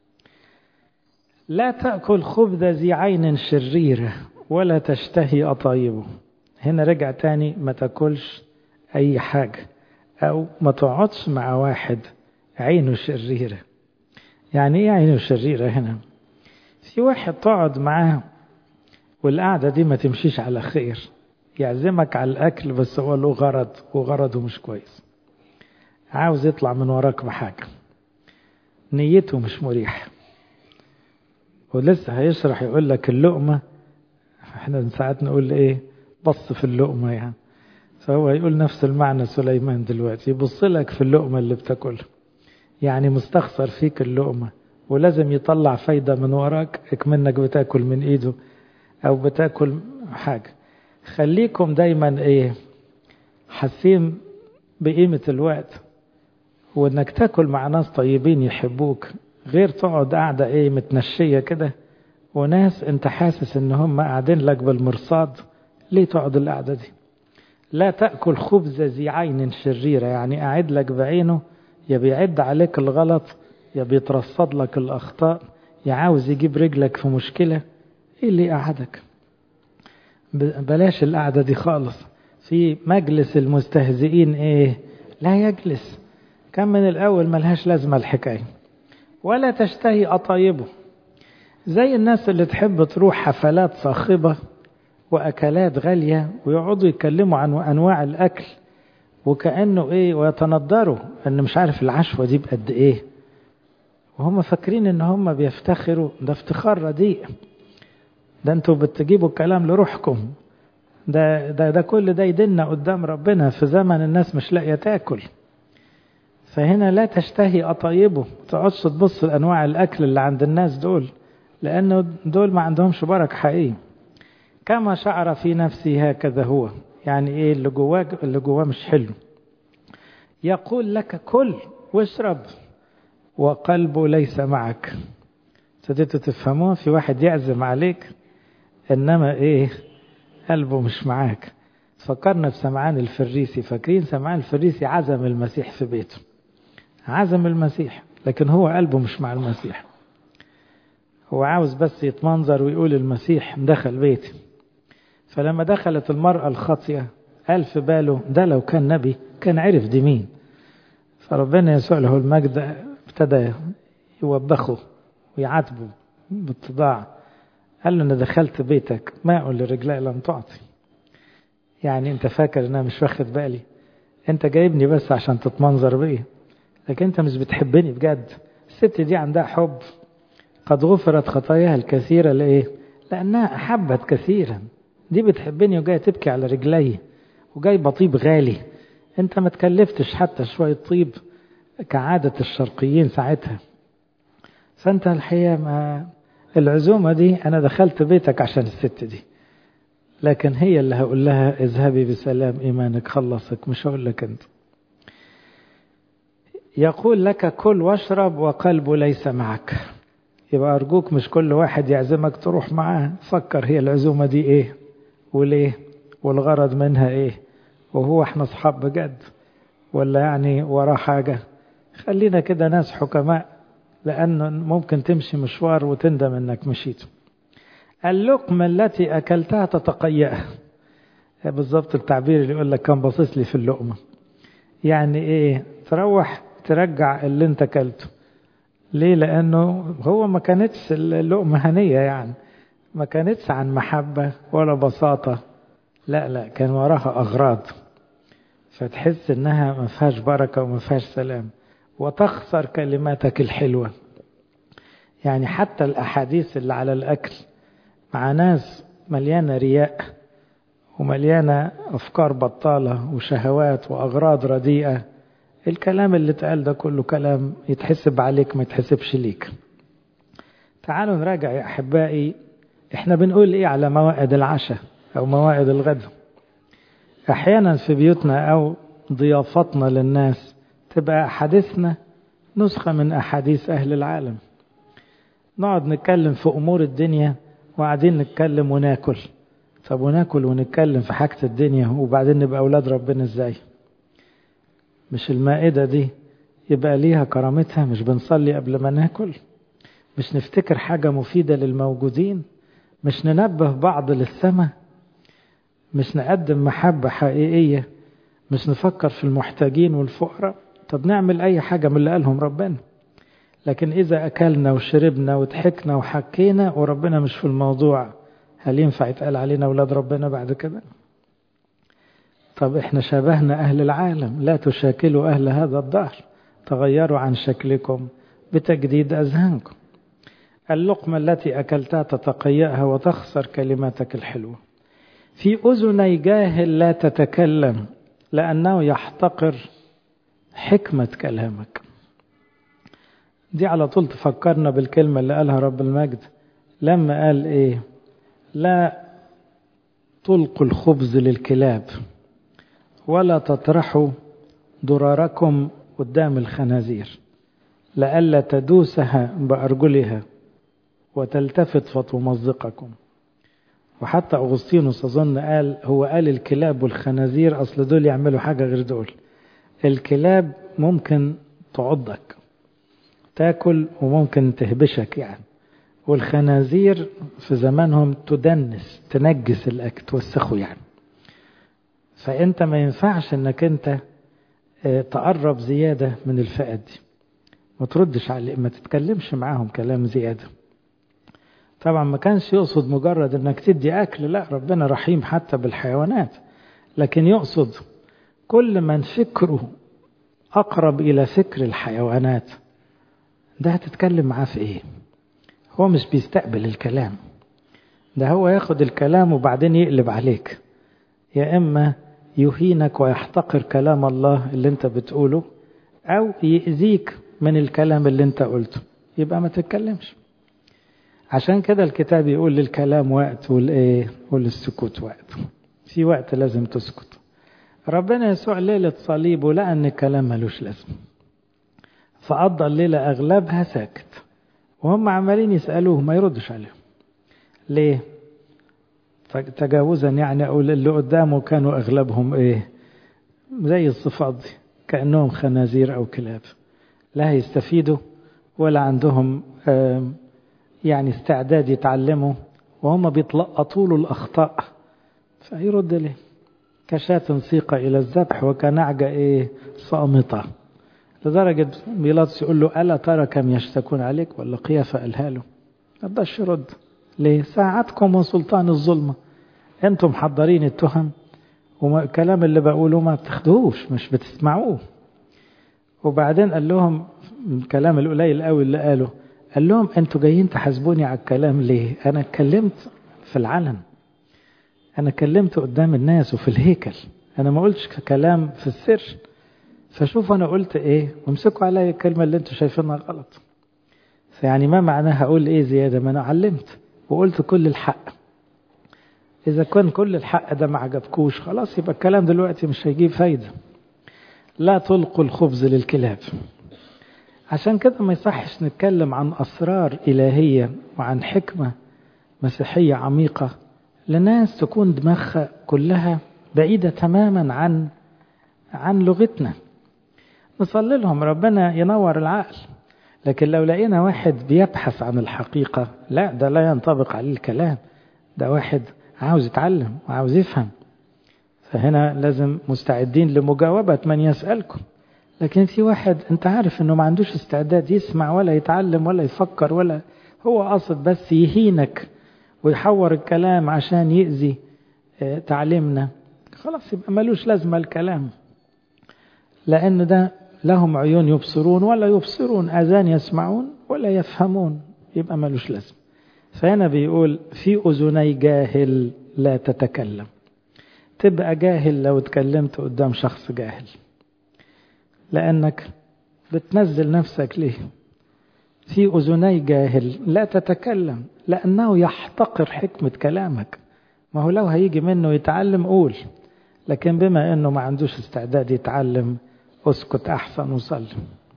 لا تأكل خبز ذي عين شريرة ولا تشتهي أطايبه. هنا رجع تاني، ما تاكلش أي حاجة أو ما تقعدش مع واحد عينه شريرة. يعني إيه عينه شريرة هنا؟ في واحد تقعد معاه والقعدة دي ما تمشيش على خير، يعزمك على الأكل بس هو له غرض وغرضه مش كويس، عاوز يطلع من وراك بحاجة، نيته مش مريح، ولسه هيشرح يقول لك اللقمة. احنا ساعات نقول ايه؟ بص في اللقمة يعني. فهو يقول نفس المعنى سليمان دلوقتي، يبص لك في اللقمة اللي بتاكلها، يعني مستخسر فيك اللقمة ولازم يطلع فايدة من وراك اكمنك بتاكل من ايده او بتاكل حاجة. خليكم دايما ايه؟ حاسين بقيمة الوقت، وانك تاكل مع ناس طيبين يحبوك، غير تقعد قاعدة ايه متنشية كده وناس انت حاسس ان هم قاعدين لك بالمرصاد. ليه تقعد القعدة دي؟ لا تأكل خبز ذي عين شريرة، يعني قاعد لك بعينه، يا بيعد عليك الغلط يا بيترصد لك الأخطاء، يا عاوز يجيب رجلك في مشكلة. ايه اللي قعدك؟ بلاش القعدة دي خالص. في مجلس المستهزئين ايه؟ لا يجلس. كان من الأول ملهاش لازمة الحكاية. ولا تشتهي أطايبه، زي الناس اللي تحب تروح حفلات صاخبة وأكلات غالية ويقعدوا يتكلموا عن أنواع الأكل وكأنه إيه، ويتنظروا أن مش عارف العشوة دي بقد إيه، وهم فاكرين أن هم بيفتخروا. ده افتخار رديء، ده أنتوا بتجيبوا الكلام لروحكم. ده, ده, ده كل ده يدنا قدام ربنا في زمن الناس مش لاقية تاكل. فهنا لا تشتهي أطيبه، تقعدش تبص لأنواع الأكل اللي عند الناس دول، لأنه دول ما عندهمش بركة حقيقي. كما شعر في نفسي هكذا هو، يعني إيه اللي جواه؟ اللي جواه مش حلو. يقول لك كل واشرب وقلبه ليس معك. ابتديتوا تفهموها؟ في واحد يعزم عليك إنما إيه قلبه مش معاك. فكرنا بسمعان الفريسي. فاكرين سمعان الفريسي عزم المسيح في بيته، عزم المسيح لكن هو قلبه مش مع المسيح، هو عاوز بس يتمنظر ويقول المسيح دخل بيتي. فلما دخلت المرأة الخاطئة قال في باله ده لو كان نبي كان عرف دي مين. فربنا يسوع له المجد ابتدى يوبخه ويعاتبه باتضاع. قال له أنا دخلت بيتك ماء لرجلي لم تعطي. يعني انت فاكر ان انا مش واخد بالي؟ انت جايبني بس عشان تتمنظر بيه، لكن انت مش بتحبني بجد. الست دي عندها حب. قد غفرت خطاياها الكثيرة لإيه؟ لأنها أحبت كثيرا. دي بتحبني وجاية تبكي على رجلي وجاي بطيب غالي. انت ما تكلفتش حتى شوية طيب كعادة الشرقيين ساعتها. فانت الحقيقة ما العزومة دي أنا دخلت بيتك عشان الست دي، لكن هي اللي هقول لها اذهبي بسلام إيمانك خلصك، مش هقول لك أنت. يقول لك كل واشرب وقلبه ليس معك. يبقى أرجوك مش كل واحد يعزمك تروح معاه. فكر هي العزومة دي إيه وليه والغرض منها إيه، وهو احنا أصحاب بجد ولا يعني وراه حاجة؟ خلينا كده ناس حكماء، لأنه ممكن تمشي مشوار وتندم أنك مشيت. اللقمة التي أكلتها تتقيأها. بالضبط التعبير اللي يقول لك كان باصص لي في اللقمة. يعني إيه؟ تروح ترجع اللي انت أكلته. ليه؟ لأنه هو ما كانتش اللقمة هنية، يعني ما كانتش عن محبة ولا بساطة، لا لا كان وراها أغراض. فتحس إنها ما فيهاش بركة وما فيهاش سلام، وتخسر كلماتك الحلوة. يعني حتى الأحاديث اللي على الأكل مع ناس مليانة رياء ومليانة أفكار بطالة وشهوات وأغراض رديئة، الكلام اللي اتقال ده كله كلام يتحسب عليك ما يتحسبش ليك. تعالوا نراجع يا أحبائي، احنا بنقول ايه على موائد العشاء أو موائد الغداء؟ أحيانا في بيوتنا أو ضيافتنا للناس تبقى أحاديثنا نسخة من أحاديث أهل العالم. نقعد نتكلم في أمور الدنيا وقاعدين نتكلم وناكل. طب وناكل ونتكلم في حاجة الدنيا وبعدين نبقى أولاد ربنا إزاي؟ مش المائدة دي يبقى ليها كرامتها؟ مش بنصلي قبل ما ناكل؟ مش نفتكر حاجة مفيدة للموجودين؟ مش ننبه بعض للسماء؟ مش نقدم محبة حقيقية؟ مش نفكر في المحتاجين والفقراء؟ طب نعمل أي حاجة من اللي قالهم ربنا. لكن إذا أكلنا وشربنا وضحكنا وحكينا وربنا مش في الموضوع، هل ينفع يتقال علينا أولاد ربنا بعد كده؟ طب إحنا شبهنا أهل العالم. لا تشاكلوا أهل هذا الدهر، تغيروا عن شكلكم بتجديد أذهانكم. اللقمة التي أكلتها تتقيأها وتخسر كلماتك الحلوة. في أذني جاهل لا تتكلم لأنه يحتقر حكمة كلامك. دي على طول تفكرنا بالكلمة اللي قالها رب المجد لما قال إيه؟ لا تلقوا الخبز للكلاب ولا تطرحوا ضراركم قدام الخنازير لئلا تدوسها بأرجلها وتلتفت فتمزقكم. وحتى أغسطينوس أظن قال، هو قال الكلاب والخنازير أصل دول يعملوا حاجة غير دول. الكلاب ممكن تعضك تاكل وممكن تهبشك يعني، والخنازير في زمانهم تدنس تنجس الأكل توسخه يعني. فأنت ما ينفعش أنك أنت تقرب زيادة من الفئة دي، ما تردش عليه، ما تتكلمش معاهم كلام زيادة. طبعا ما كانش يقصد مجرد أنك تدي أكل، لا ربنا رحيم حتى بالحيوانات، لكن يقصد كل من فكره أقرب إلى فكر الحيوانات ده هتتكلم معاه في إيه؟ هو مش بيستقبل الكلام ده، هو ياخد الكلام وبعدين يقلب عليك، يا إما يهينك ويحتقر كلام الله اللي انت بتقوله، أو يأذيك من الكلام اللي انت قلته، يبقى ما تتكلمش. عشان كده الكتاب يقول للكلام وقت والإيه وللسكوت وقت. في وقت لازم تسكت. ربنا يسوع ليلة صليبه لقى أن الكلام ملوش لازم، فقضى الليلة أغلبها ساكت، وهم عمالين يسألوه ما يردش عليهم. ليه؟ تجاوزا يعني، أقول اللي قدامه كانوا أغلبهم إيه زي الصفات دي، كأنهم خنازير أو كلاب، لا يستفيدوا ولا عندهم يعني استعداد يتعلموا، وهم بيتلقطوا له الأخطاء، فيرد ليه؟ كشاة سيق إلى الذبح وكنعجة إيه صامتة. لدرجة بيلاطس يقول له ألا ترى كم يشتكون عليك، ولا قيافة قالها له، ما رضاش يرد. ليه؟ ساعتكم وسلطان الظلمة، أنتم محضرين التهم، والكلام اللي بقوله ما بتاخدوهوش، مش بتسمعوه. وبعدين قال لهم الكلام القليل قوي اللي قاله، قال لهم أنتوا جايين تحاسبوني على الكلام ليه؟ أنا اتكلمت في العلن، أنا اتكلمت قدام الناس وفي الهيكل، أنا ما قلتش كلام في السر. فشوفوا أنا قلت إيه وامسكوا عليا الكلمة اللي أنتوا شايفينها غلط. فيعني ما معناها أقول إيه زيادة؟ ما أنا علمت وقلت كل الحق. إذا كان كل الحق ده ما عجبكوش خلاص، يبقى الكلام دلوقتي مش هيجيب فايدة. لا تلقوا الخبز للكلاب. عشان كده ما يصحش نتكلم عن أسرار إلهية وعن حكمة مسيحية عميقة لناس تكون دماغها كلها بعيدة تماما عن عن لغتنا. نصلي لهم ربنا ينور العقل، لكن لو لقينا واحد بيبحث عن الحقيقة، لا ده لا ينطبق عليه الكلام، ده واحد عاوز يتعلم وعاوز يفهم. فهنا لازم مستعدين لمجاوبة من يسألكم. لكن في واحد انت عارف انه ما عندوش استعداد يسمع ولا يتعلم ولا يفكر، ولا هو قاصد بس يهينك ويحور الكلام عشان يأذي تعليمنا، خلاص يبقى ملوش لازمة الكلام. لأن ده لهم عيون يبصرون ولا يبصرون، آذان يسمعون ولا يفهمون، يبقى ملوش لازمة. فهنا بيقول في أذني جاهل لا تتكلم. تبقى جاهل لو اتكلمت قدام شخص جاهل، لأنك بتنزل نفسك ليه. في أذني جاهل لا تتكلم، لأنه يحتقر حكمة كلامك. ما هو لو هيجي منه يتعلم قول، لكن بما أنه ما عندوش استعداد يتعلم اسكت أحسن وصل.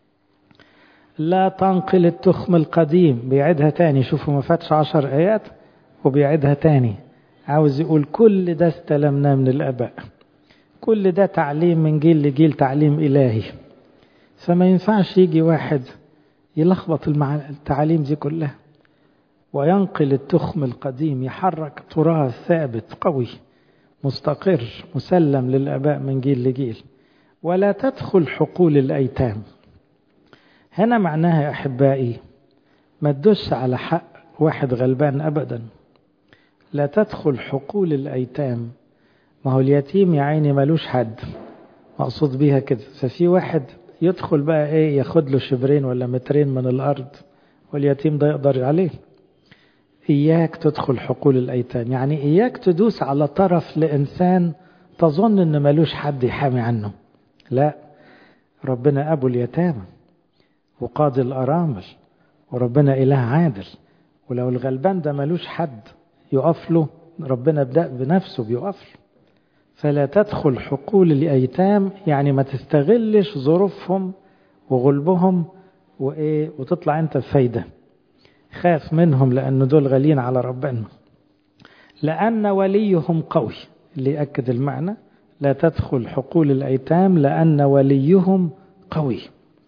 لا تنقل التخم القديم. بيعيدها تاني، شوفوا ما فاتش عشر آيات وبيعيدها تاني. عاوز يقول كل ده استلمناه من الآباء، كل ده تعليم من جيل لجيل، تعليم إلهي. فما ينفعش يجي واحد يلخبط التعاليم دي كلها وينقل التخم القديم، يحرك تراث ثابت قوي مستقر مسلم للآباء من جيل لجيل. ولا تدخل حقول الأيتام. هنا معناها يا أحبائي ما تدوش على حق واحد غلبان أبدا. لا تدخل حقول الأيتام. ما هو اليتيم يا عيني ملوش حد، مقصود بيها كده. ففي واحد يدخل بقى ايه، ياخد له شبرين ولا مترين من الأرض، واليتيم ده يقدر عليه. إياك تدخل حقول الأيتام، يعني إياك تدوس على طرف لإنسان تظن إن ملوش حد يحامي عنه. لا، ربنا أبو اليتامى وقاضي الأرامل، وربنا إله عادل. ولو الغلبان ده ملوش حد يقف له، ربنا بدأ بنفسه بيقف له. فلا تدخل حقول الأيتام، يعني ما تستغلش ظروفهم وغلبهم وإيه وتطلع أنت بفايدة. خاف منهم لأن دول غالين على ربنا. لأن وليهم قوي، اللي يأكد المعنى لا تدخل حقول الأيتام لأن وليهم قوي.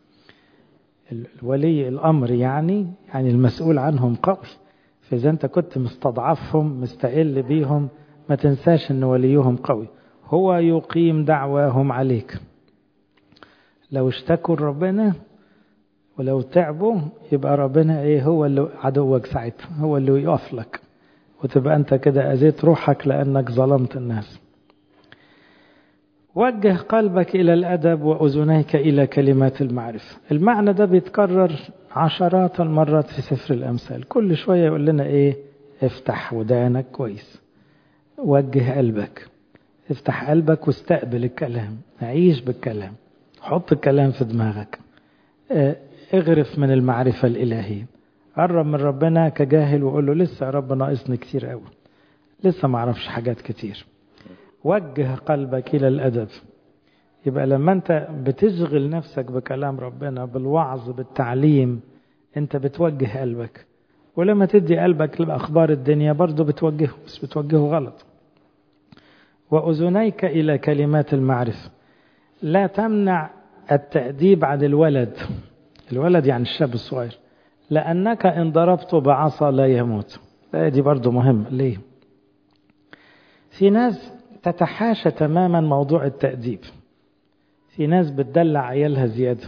الولي الأمر يعني يعني المسؤول عنهم قوي. فإذا أنت كنت مستضعفهم مستقل بيهم، ما تنساش أن وليهم قوي، هو يقيم دعواهم عليك. لو اشتكوا ربنا ولو تعبوا يبقى ربنا ايه، هو اللي عدوك ساعتها، هو اللي يقف لك، وتبقى انت كده اذيت روحك لانك ظلمت الناس. وجه قلبك الى الادب واذنيك الى كلمات المعرفة. المعنى ده بيتكرر عشرات المرات في سفر الامثال. كل شوية يقول لنا ايه، افتح ودانك كويس، وجه قلبك، افتح قلبك واستقبل الكلام، عيش بالكلام، حط الكلام في دماغك، اغرف من المعرفة الإلهية، قرب من ربنا كجاهل وقول له لسه يا رب ناقصني كتير قوي، لسه ما اعرفش حاجات كتير. وجه قلبك إلى الأدب. يبقى لما أنت بتشغل نفسك بكلام ربنا، بالوعظ، بالتعليم، أنت بتوجه قلبك. ولما تدي قلبك لأخبار الدنيا برضو بتوجهه، بس بتوجهه غلط. وأذنيك إلى كلمات المعرفة. لا تمنع التأديب عن الولد. الولد يعني الشاب الصغير. لأنك إن ضربته بعصا لا يموت. لا، دي برضو مهم. ليه؟ في ناس تتحاشى تماما موضوع التأديب. في ناس بتدلع عيالها زيادة،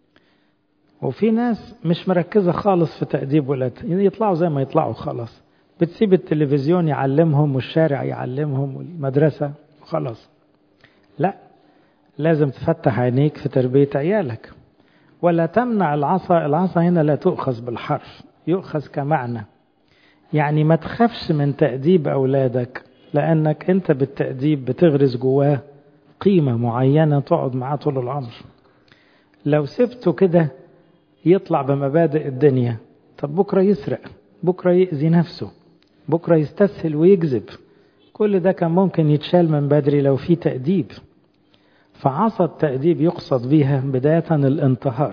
وفي ناس مش مركزة خالص في تأديب ولادها، يعني يطلعوا زي ما يطلعوا خلاص. بتسيب التلفزيون يعلمهم والشارع يعلمهم والمدرسة وخلاص. لا، لازم تفتح عينيك في تربية عيالك. ولا تمنع العصا. العصا هنا لا تؤخذ بالحرف، يؤخذ كمعنى. يعني ما تخافش من تأديب أولادك، لأنك أنت بالتأديب بتغرس جواه قيمة معينة تقعد معاه طول العمر. لو سبته كده يطلع بمبادئ الدنيا، طب بكرة يسرق، بكرة يأذي نفسه، بكرة يستسهل ويكذب. كل ده كان ممكن يتشال من بدري لو في تأديب. فعصا التأديب يقصد بها بداية الانتهار،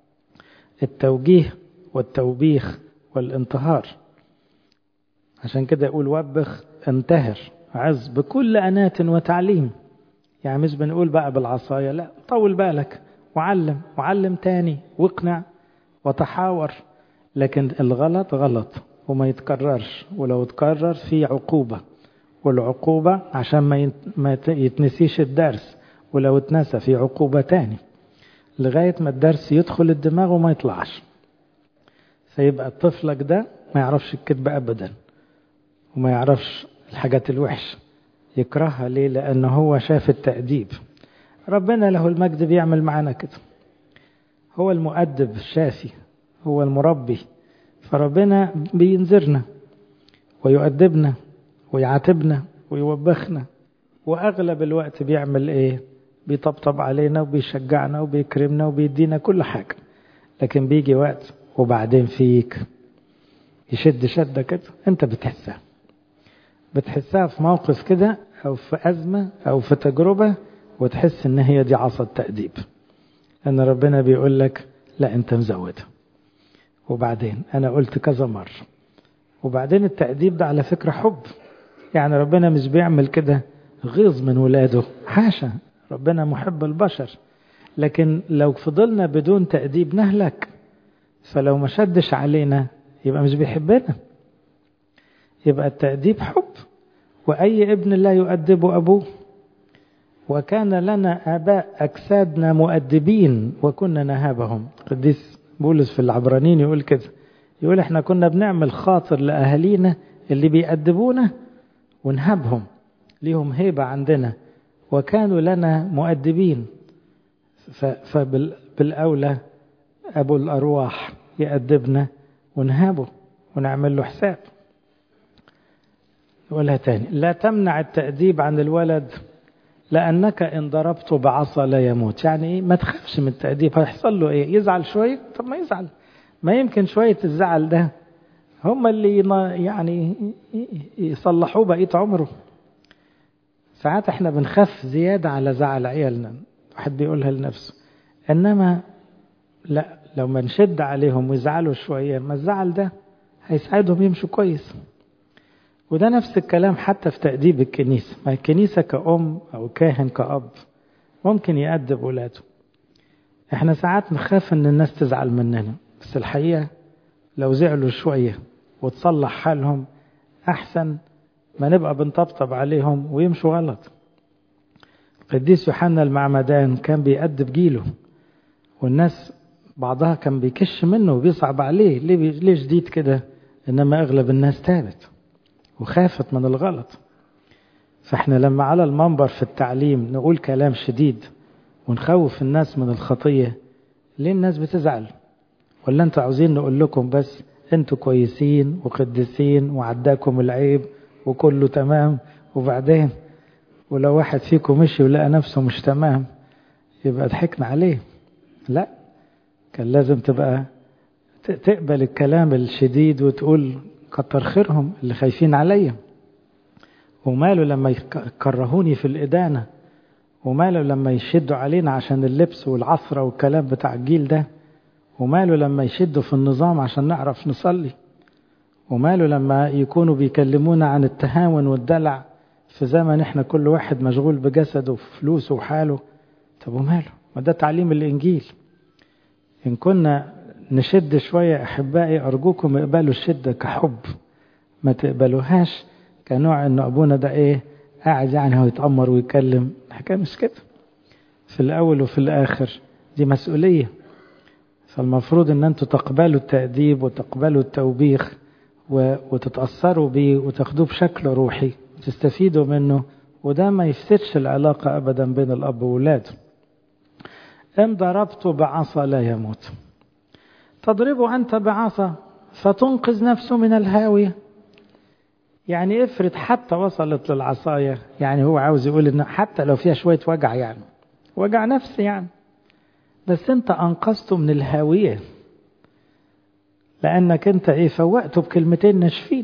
التوجيه والتوبيخ والانتهار. عشان كده يقول وبخ انتهر عز بكل أنات وتعليم. يعني مش بنقول بقى بالعصاية، لا، طول بالك وعلم وعلم تاني واقنع وتحاور. لكن الغلط غلط وما يتكررش، ولو تكرر في عقوبة، والعقوبة عشان ما يتنسيش الدرس، ولو اتنسى في عقوبة تاني لغاية ما الدرس يدخل الدماغ وما يطلعش. فيبقى طفلك ده ما يعرفش الكذب أبدا، وما يعرفش الحاجات الوحشة، يكرهها. ليه؟ لأنه هو شاف التأديب. ربنا له المجد بيعمل معنا كده، هو المؤدب الشافي، هو المربي. فربنا بينذرنا ويؤدبنا ويعاتبنا ويوبخنا، وأغلب الوقت بيعمل إيه؟ بيطبطب علينا وبيشجعنا وبيكرمنا وبيدينا كل حاجة. لكن بيجي وقت وبعدين فيك يشد شدة كده، أنت بتحسها بتحسها في موقف كده، أو في أزمة أو في تجربة، وتحس إن هي دي عصا التأديب. أن ربنا بيقول لك لا، أنت مزودها. وبعدين أنا قلت كذا مرة. وبعدين التأديب ده على فكرة حب. يعني ربنا مش بيعمل كده غيظ من ولاده، حاشا، ربنا محب البشر. لكن لو فضلنا بدون تأديب نهلك. فلو ما شدش علينا يبقى مش بيحبنا. يبقى التأديب حب. وأي ابن لا يؤدب أبوه. وكان لنا آباء أجسادنا مؤدبين وكنا نهابهم. قديس بولس في العبرانيين يقول كده، يقول احنا كنا بنعمل خاطر لأهالينا اللي بيأدبونا ونهابهم، ليهم هيبة عندنا، وكانوا لنا مؤدبين. فبالأولى أبو الأرواح يأدبنا ونهابه ونعمل له حساب. نقولها تاني، لا تمنع التأديب عن الولد، لأنك إن ضربته بعصا لا يموت. يعني إيه؟ ما تخافش من التأديب. هيحصل له إيه؟ يزعل شوية؟ طب ما يزعل، ما يمكن شوية الزعل ده هم اللي يعني يصلحوه بقية عمره. ساعات احنا بنخاف زيادة على زعل عيالنا، واحد بيقولها لنفسه. إنما لا، لو ما نشد عليهم ويزعلوا شوية، ما الزعل ده هيساعدهم يمشوا كويس. وده نفس الكلام حتى في تأديب الكنيسة. ما الكنيسة كأم أو كاهن كأب ممكن يأدب ولاده. احنا ساعات نخاف ان الناس تزعل مننا، بس الحقيقة لو زعلوا شوية وتصلح حالهم أحسن ما نبقى بنطبطب عليهم ويمشوا غلط. القديس يوحنا المعمدان كان بيأدب جيله، والناس بعضها كان بيكش منه وبيصعب عليه، ليه ليه جديد كده؟ إنما أغلب الناس تابت وخافت من الغلط. فإحنا لما على المنبر في التعليم نقول كلام شديد ونخوف الناس من الخطية، ليه الناس بتزعل؟ ولا أنتوا عاوزين نقول لكم بس أنتوا كويسين وقدسين وعداكم العيب وكله تمام، وبعدين ولو واحد فيكم مشي ولقى نفسه مش تمام يبقى ضحكنا عليه. لا، كان لازم تبقى تقبل الكلام الشديد وتقول كتر خيرهم اللي خايفين عليا، وماله لما يكرهوني في الإدانة، وماله لما يشدوا علينا عشان اللبس والعصرة والكلام بتاع الجيل ده، وماله لما يشدوا في النظام عشان نعرف نصلي، وماله لما يكونوا بيكلمونا عن التهاون والدلع في زمن احنا كل واحد مشغول بجسده وفلوسه وحاله. طب وماله؟ ما ده تعليم الإنجيل. إن كنا نشد شوية أحبائي أرجوكم اقبلوا الشدة كحب، ما تقبلوهاش كنوع إن أبونا ده إيه قاعد يعني هو يتأمر ويكلم. الحكاية مش كده، في الأول وفي الآخر دي مسؤولية. فالمفروض إن أنتوا تقبلوا التأديب وتقبلوا التوبيخ وتتأثروا بيه وتاخدوه بشكل روحي وتستفيدوا منه، وده ما يفسدش العلاقة أبدا بين الأب وولاده. إن ضربته بعصا لا يموت، تضربه أنت بعصا فتنقذ نفسه من الهاوية. يعني افرض حتى وصلت للعصاية، يعني هو عاوز يقول إن حتى لو فيها شوية وجع، يعني وجع نفسي يعني، بس أنت أنقذته من الهاوية، لأنك أنت إيه فوقته بكلمتين ناشفين.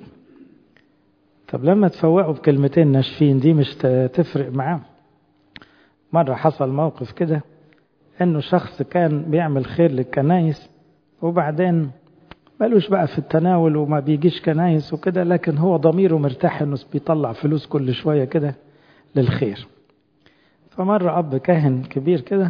طب لما تفوقه بكلمتين ناشفين دي مش تفرق معاه. مرة حصل موقف كده، إنه شخص كان بيعمل خير للكنايس وبعدين مالوش بقى في التناول وما بيجيش كنايس وكده، لكن هو ضميره مرتاح إنه بيطلع فلوس كل شوية كده للخير. فمرة أب كاهن كبير كده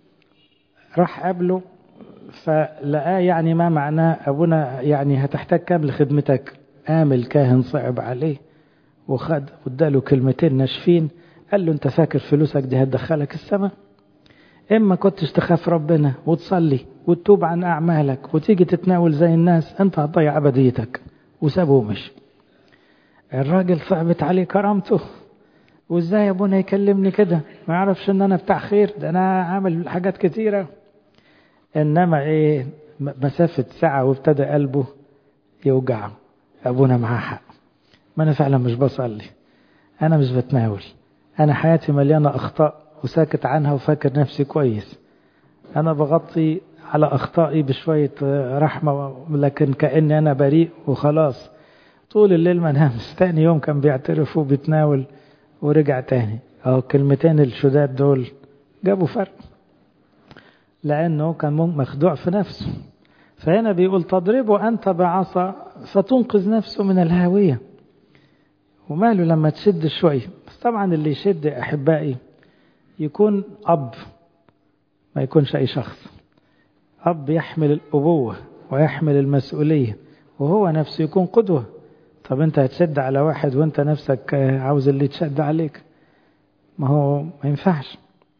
راح قابله، فلقاه يعني ما معناه أبونا يعني هتحتاج كام لخدمتك. قام الكاهن صعب عليه وخد واداله كلمتين ناشفين، قال له أنت فاكر فلوسك دي هتدخلك السماء؟ إما كنتش تخاف ربنا وتصلي وتتوب عن أعمالك وتيجي تتناول زي الناس، أنت هتضيع أبديتك. وسابه مش. الراجل صعبت عليه كرامته، وإزاي أبونا يكلمني كده، ما يعرفش إن أنا بتاع خير، ده أنا عامل حاجات كتيرة. إنما إيه مسافة ساعة وابتدى قلبه يوجعه. أبونا معاه حق، ما أنا فعلا مش بصلي، أنا مش بتناول، أنا حياتي مليانة أخطاء وساكت عنها وفاكر نفسي كويس، أنا بغطي على أخطائي بشوية رحمة لكن كأني أنا بريء وخلاص. طول الليل ما نامش. تاني يوم كان بيعترف وبيتناول ورجع تاني. أو كلمتين الشداد دول جابوا فرق، لأنه كان مخدوع في نفسه. فهنا بيقول تضربه أنت بعصا فتنقذ نفسه من الهاوية. وماله لما تشد شوية، بس طبعا اللي يشد أحبائي يكون أب، ما يكونش أي شخص. أب يحمل الأبوة ويحمل المسؤولية وهو نفسه يكون قدوة. طب أنت هتشد على واحد وأنت نفسك عاوز اللي تشد عليك، ما هو ما ينفعش.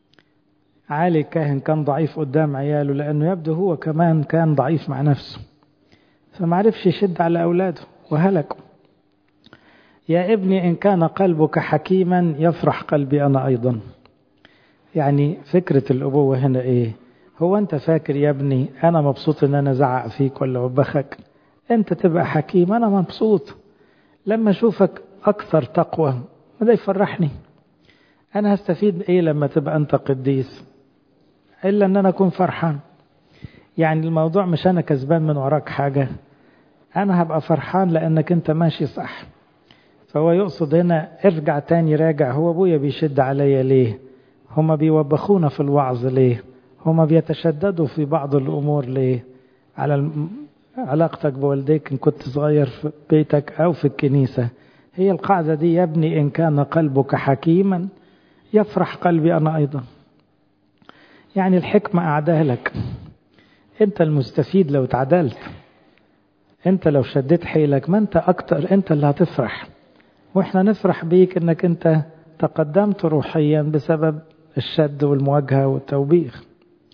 علي كاهن كان ضعيف قدام عياله لأنه يبدو هو كمان كان ضعيف مع نفسه، فما عرفش يشد على أولاده وهلكوا. يا ابني إن كان قلبك حكيما يفرح قلبي أنا أيضا. يعني فكرة الأبوة هنا إيه؟ هو أنت فاكر يا ابني أنا مبسوط إن أنا زعق فيك ولا وبخك؟ أنت تبقى حكيم، أنا مبسوط لما أشوفك أكثر تقوى، وده يفرحني. أنا هستفيد إيه لما تبقى أنت قديس إلا أن أنا أكون فرحان. يعني الموضوع مش أنا كسبان من وراك حاجة، أنا هبقى فرحان لأنك أنت ماشي صح. فهو يقصد هنا ارجع تاني راجع، هو أبويا بيشد عليا ليه؟ هما بيوبخونا في الوعظ ليه؟ هما بيتشددوا في بعض الأمور ليه؟ على علاقتك بوالديك إن كنت صغير في بيتك أو في الكنيسة. هي القاعدة دي، يا ابني إن كان قلبك حكيما يفرح قلبي أنا أيضا. يعني الحكمة أعدها لك، أنت المستفيد لو تعدلت، أنت لو شديت حيلك ما أنت أكتر، أنت اللي هتفرح. وإحنا نفرح بيك أنك أنت تقدمت روحيا بسبب الشد والمواجهة والتوبيخ.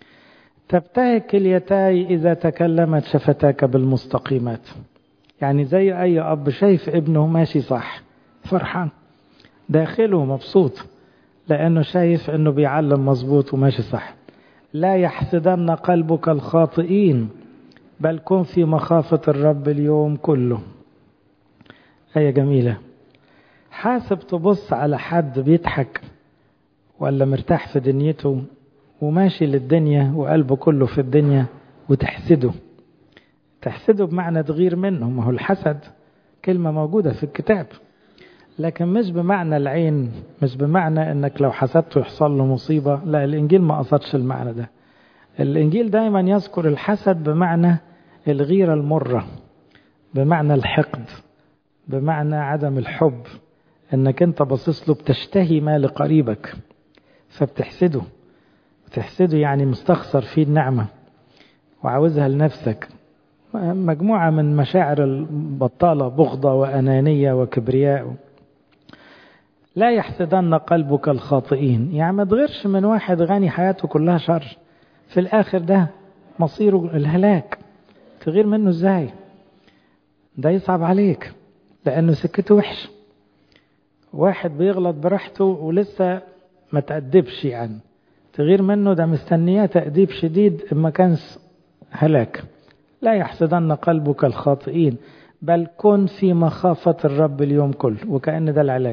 تبتهج كليتاي إذا تكلمت شفتاك بالمستقيمات. يعني زي أي أب شايف ابنه ماشي صح فرحان داخله مبسوط، لأنه شايف أنه بيعلم مظبوط وماشي صح. لا يحسدن قلبك الخاطئين بل كن في مخافة الرب اليوم كله. آية جميلة. حاسب تبص على حد بيضحك ولا مرتاح في دنيته وماشي للدنيا وقلبه كله في الدنيا وتحسده. تحسده بمعنى تغير منه، ما هو الحسد كلمة موجودة في الكتاب، لكن مش بمعنى العين، مش بمعنى انك لو حسدته يحصل له مصيبة. لا، الانجيل ما قصدش المعنى ده. الانجيل دايما يذكر الحسد بمعنى الغيرة المرة، بمعنى الحقد، بمعنى عدم الحب، انك انت باصص له بتشتهي ما لقريبك فبتحسده. بتحسده يعني مستخسر فيه النعمة وعاوزها لنفسك. مجموعة من مشاعر البطالة، بغضة وأنانية وكبرياء. لا يحسدن قلبك الخاطئين، يعني ما تغيرش من واحد غني حياته كلها شر، في الآخر ده مصيره الهلاك. تغير منه ازاي؟ ده يصعب عليك لأنه سكته وحش. واحد بيغلط براحته ولسه ما تأدبش، يعني تغير منه، ده مستنياه تأديب شديد إما كانش هلاك. لا يحسدن قلبك الخاطئين بل كن في مخافة الرب اليوم كله. وكأن ده العلاج.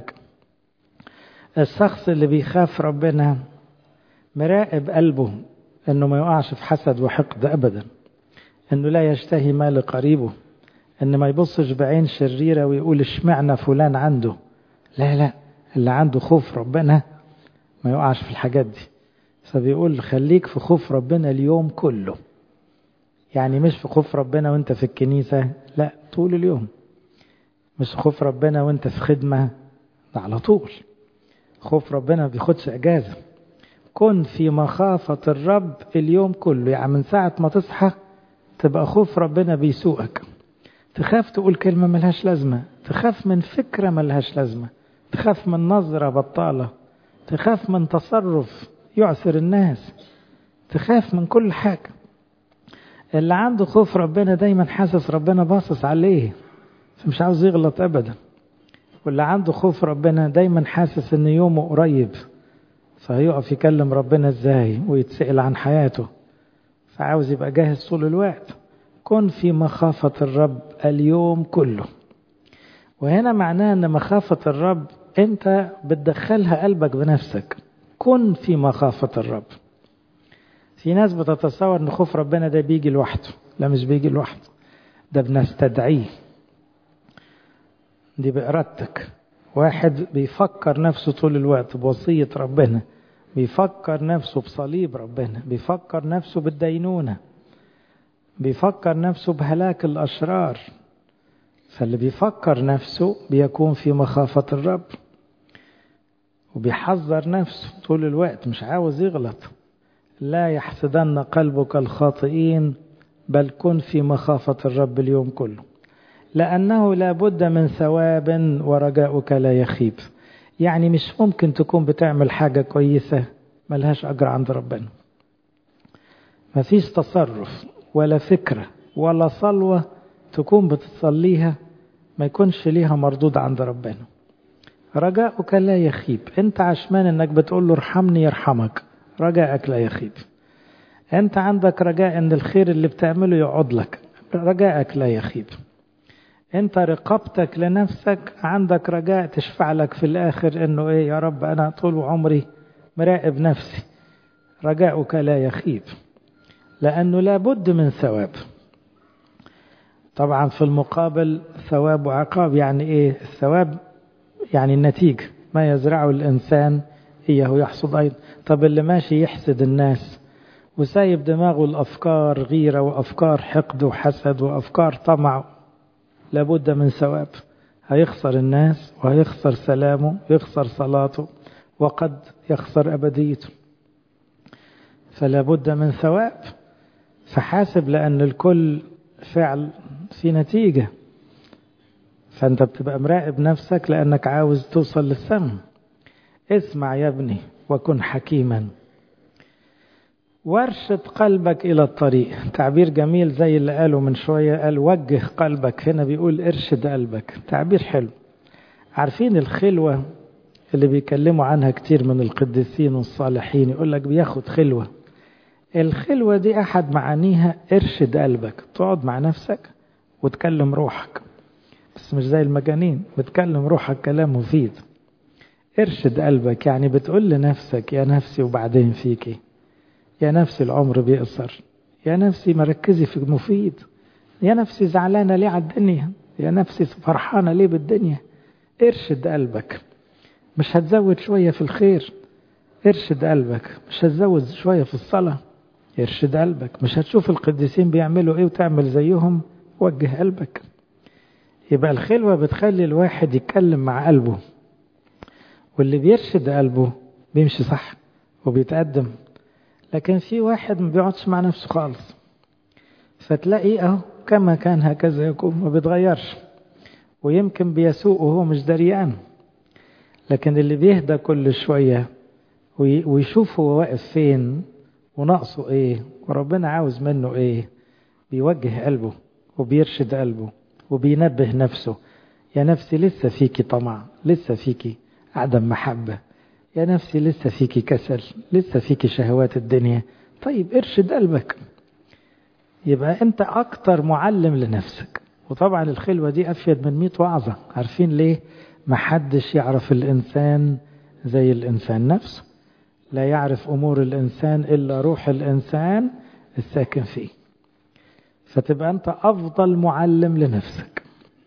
الشخص اللي بيخاف ربنا مراقب قلبه انه ما يقعش في حسد وحقد ابدا، انه لا يشتهي مال قريبه، ان ما يبصش بعين شريرة ويقول اشمعنى فلان عنده. لا لا، اللي عنده خوف ربنا ما يقعش في الحاجات دي. فبيقول خليك في خوف ربنا اليوم كله، يعني مش في خوف ربنا وانت في الكنيسة، لا، طول اليوم. مش خوف ربنا وانت في خدمة، ده على طول. خوف ربنا ما بياخدش اجازة. كن في مخافة الرب اليوم كله، يعني من ساعة ما تصحى تبقى خوف ربنا بيسوقك. تخاف تقول كلمة ملهاش لازمة، تخاف من فكرة ملهاش لازمة، تخاف من نظرة بطالة، تخاف من تصرف يعسر الناس، تخاف من كل حاجة. اللي عنده خوف ربنا دايما حاسس ربنا باصص عليه فمش عاوز يغلط أبدا. واللي عنده خوف ربنا دايما حاسس ان يومه قريب، فهيقف يكلم ربنا ازاي ويتسأل عن حياته، فعاوز يبقى جاهز طول الوقت. كن في مخافة الرب اليوم كله. وهنا معناه ان مخافة الرب انت بتدخلها قلبك بنفسك. كن في مخافة الرب. في ناس بتتصور ان خوف ربنا ده بيجي لوحده. لا، مش بيجي لوحده، ده بنستدعيه، دي بإرادتك. واحد بيفكر نفسه طول الوقت بوصية ربنا، بيفكر نفسه بصليب ربنا، بيفكر نفسه بالدينونة، بيفكر نفسه بهلاك الأشرار. فاللي بيفكر نفسه بيكون في مخافة الرب، وبيحذر نفسه طول الوقت، مش عاوز يغلط. لا يحسدن قلبك الخاطئين بل كن في مخافة الرب اليوم كله، لأنه لا بد من ثواب ورجاؤك لا يخيب. يعني مش ممكن تكون بتعمل حاجة كويسة ملهاش أجر عند ربنا. مفيش تصرف ولا فكرة ولا صلوة تكون بتصليها ما يكونش ليها مردود عند ربنا. رجاؤك لا يخيب. انت عشمان انك بتقول له ارحمني يرحمك، رجاءك لا يخيب. انت عندك رجاء ان الخير اللي بتعمله يعود لك، رجاءك لا يخيب. انت رقبتك لنفسك عندك رجاء تشفع لك في الاخر انه ايه، يا رب انا طول عمري مراقب نفسي. رجاؤك لا يخيب لانه لابد من ثواب. طبعا في المقابل ثواب وعقاب. يعني ايه الثواب؟ يعني النتيجة، ما يزرعه الانسان اياه يحصد ايضا. طب اللي ماشي يحسد الناس وسايب دماغه الافكار غيرة وافكار حقد وحسد وافكار طمع، لابد من ثواب. هيخسر الناس وهيخسر سلامه، يخسر صلاته، وقد يخسر أبديته. فلا بد من ثواب. فحاسب لأن الكل فعل في نتيجة. فأنت بتبقى مراقب نفسك لأنك عاوز توصل للسماء. اسمع يا ابني وكن حكيما، وارشد قلبك إلى الطريق. تعبير جميل زي اللي قاله من شوية، قال وجه قلبك، هنا بيقول ارشد قلبك. تعبير حلو. عارفين الخلوة اللي بيكلموا عنها كتير من القديسين والصالحين، يقول لك بياخد خلوة. الخلوة دي أحد معانيها ارشد قلبك، تقعد مع نفسك وتكلم روحك، بس مش زي المجانين، بتكلم روحك كلام مفيد. ارشد قلبك يعني بتقول لنفسك يا نفسي وبعدين فيكي، يا نفسي العمر بيقصر، يا نفسي مركزي في المفيد، يا نفسي زعلانة ليه على الدنيا، يا نفسي فرحانة ليه بالدنيا. ارشد قلبك، مش هتزود شوية في الخير، ارشد قلبك. مش هتزود شوية في الصلاة، ارشد قلبك. مش هتشوف القديسين بيعملوا ايه وتعمل زيهم، وجه قلبك. يبقى الخلوة بتخلي الواحد يتكلم مع قلبه، واللي بيرشد قلبه بيمشي صح وبيتقدم. لكن في واحد ما بيقعدش مع نفسه خالص، فتلاقيه اهو كما كان هكذا يكون، ما بيتغيرش، ويمكن بيسوق وهو مش دريان. لكن اللي بيهدى كل شوية ويشوف هو واقف فين وناقصه ايه وربنا عاوز منه ايه، بيوجه قلبه وبيرشد قلبه وبينبه نفسه. يا نفسي لسه فيكي طمع، لسه فيكي عدم محبة، يا نفسي لسه فيكي كسل، لسه فيكي شهوات الدنيا. طيب ارشد قلبك. يبقى انت اكتر معلم لنفسك. وطبعا الخلوة دي افيد من مئة وعظة. عارفين ليه؟ محدش يعرف الانسان زي الانسان نفسه. لا يعرف امور الانسان الا روح الانسان الساكن فيه. فتبقى انت افضل معلم لنفسك،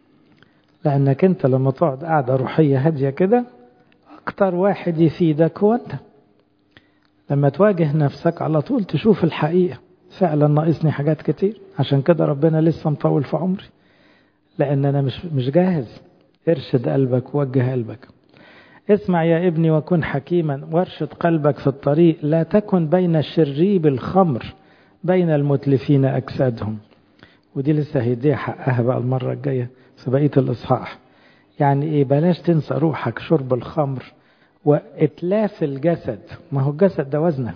لانك انت لما تقعد قاعدة روحية هادية كده، اكتر واحد يفيدك هو انت. لما تواجه نفسك على طول تشوف الحقيقة، فعلا ناقصني حاجات كتير، عشان كده ربنا لسه مطول في عمري، لان انا مش مش جاهز. ارشد قلبك ووجه قلبك. اسمع يا ابني وكن حكيما، وارشد قلبك في الطريق، لا تكن بين شريب الخمر، بين المتلفين اجسادهم. ودي لسه هيديها حقها بقى المرة الجاية في بقية الاصحاح. يعني ايه؟ بلاش تنسى روحك شرب الخمر واتلاف الجسد. ما هو الجسد ده وزنه.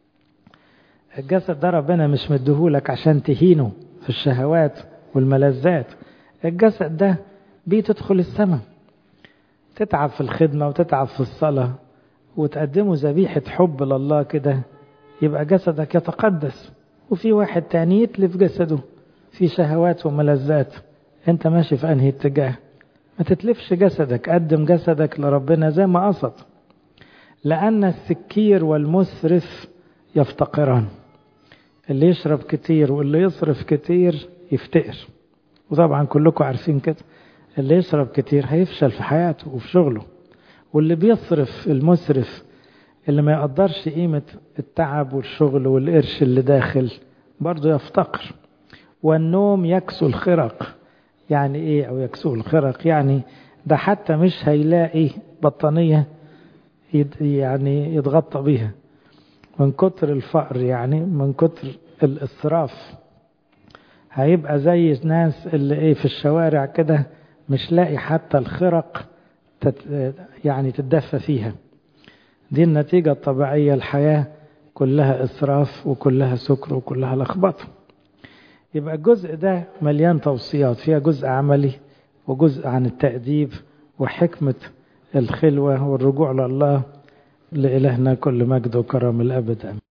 الجسد ده ربنا مش مديهولك عشان تهينه في الشهوات والملذات. الجسد ده بيه تدخل السماء، تتعب في الخدمة وتتعب في الصلاة وتقدمه ذبيحة حب لله كده، يبقى جسدك يتقدس. وفي واحد تاني يتلف جسده في شهوات وملذات. انت ماشي في انهي اتجاه؟ ما تتلفش جسدك، قدم جسدك لربنا زي ما قصد. لأن السكير والمسرف يفتقران. اللي يشرب كتير واللي يصرف كتير يفتقر. وطبعا كلكم عارفين كده، اللي يشرب كتير هيفشل في حياته وفي شغله، واللي بيصرف المسرف اللي ما يقدرش قيمة التعب والشغل والقرش اللي داخل برضه يفتقر. والنوم يكسو الخرق. يعني ايه او يكسو الخرق؟ يعني ده حتى مش هيلاقي بطانية يعني يتغطى بيها من كتر الفقر، يعني من كتر الإسراف. هيبقى زي الناس اللي ايه في الشوارع كده مش لاقي حتى الخرق تت يعني تتدفى فيها. دي النتيجة الطبيعية. الحياة كلها إسراف وكلها سكر وكلها لخبطة. يبقى الجزء ده مليان توصيات، فيها جزء عملي وجزء عن التأديب وحكمة الخلوة والرجوع لله. لإلهنا كل مجد وكرم الأبد.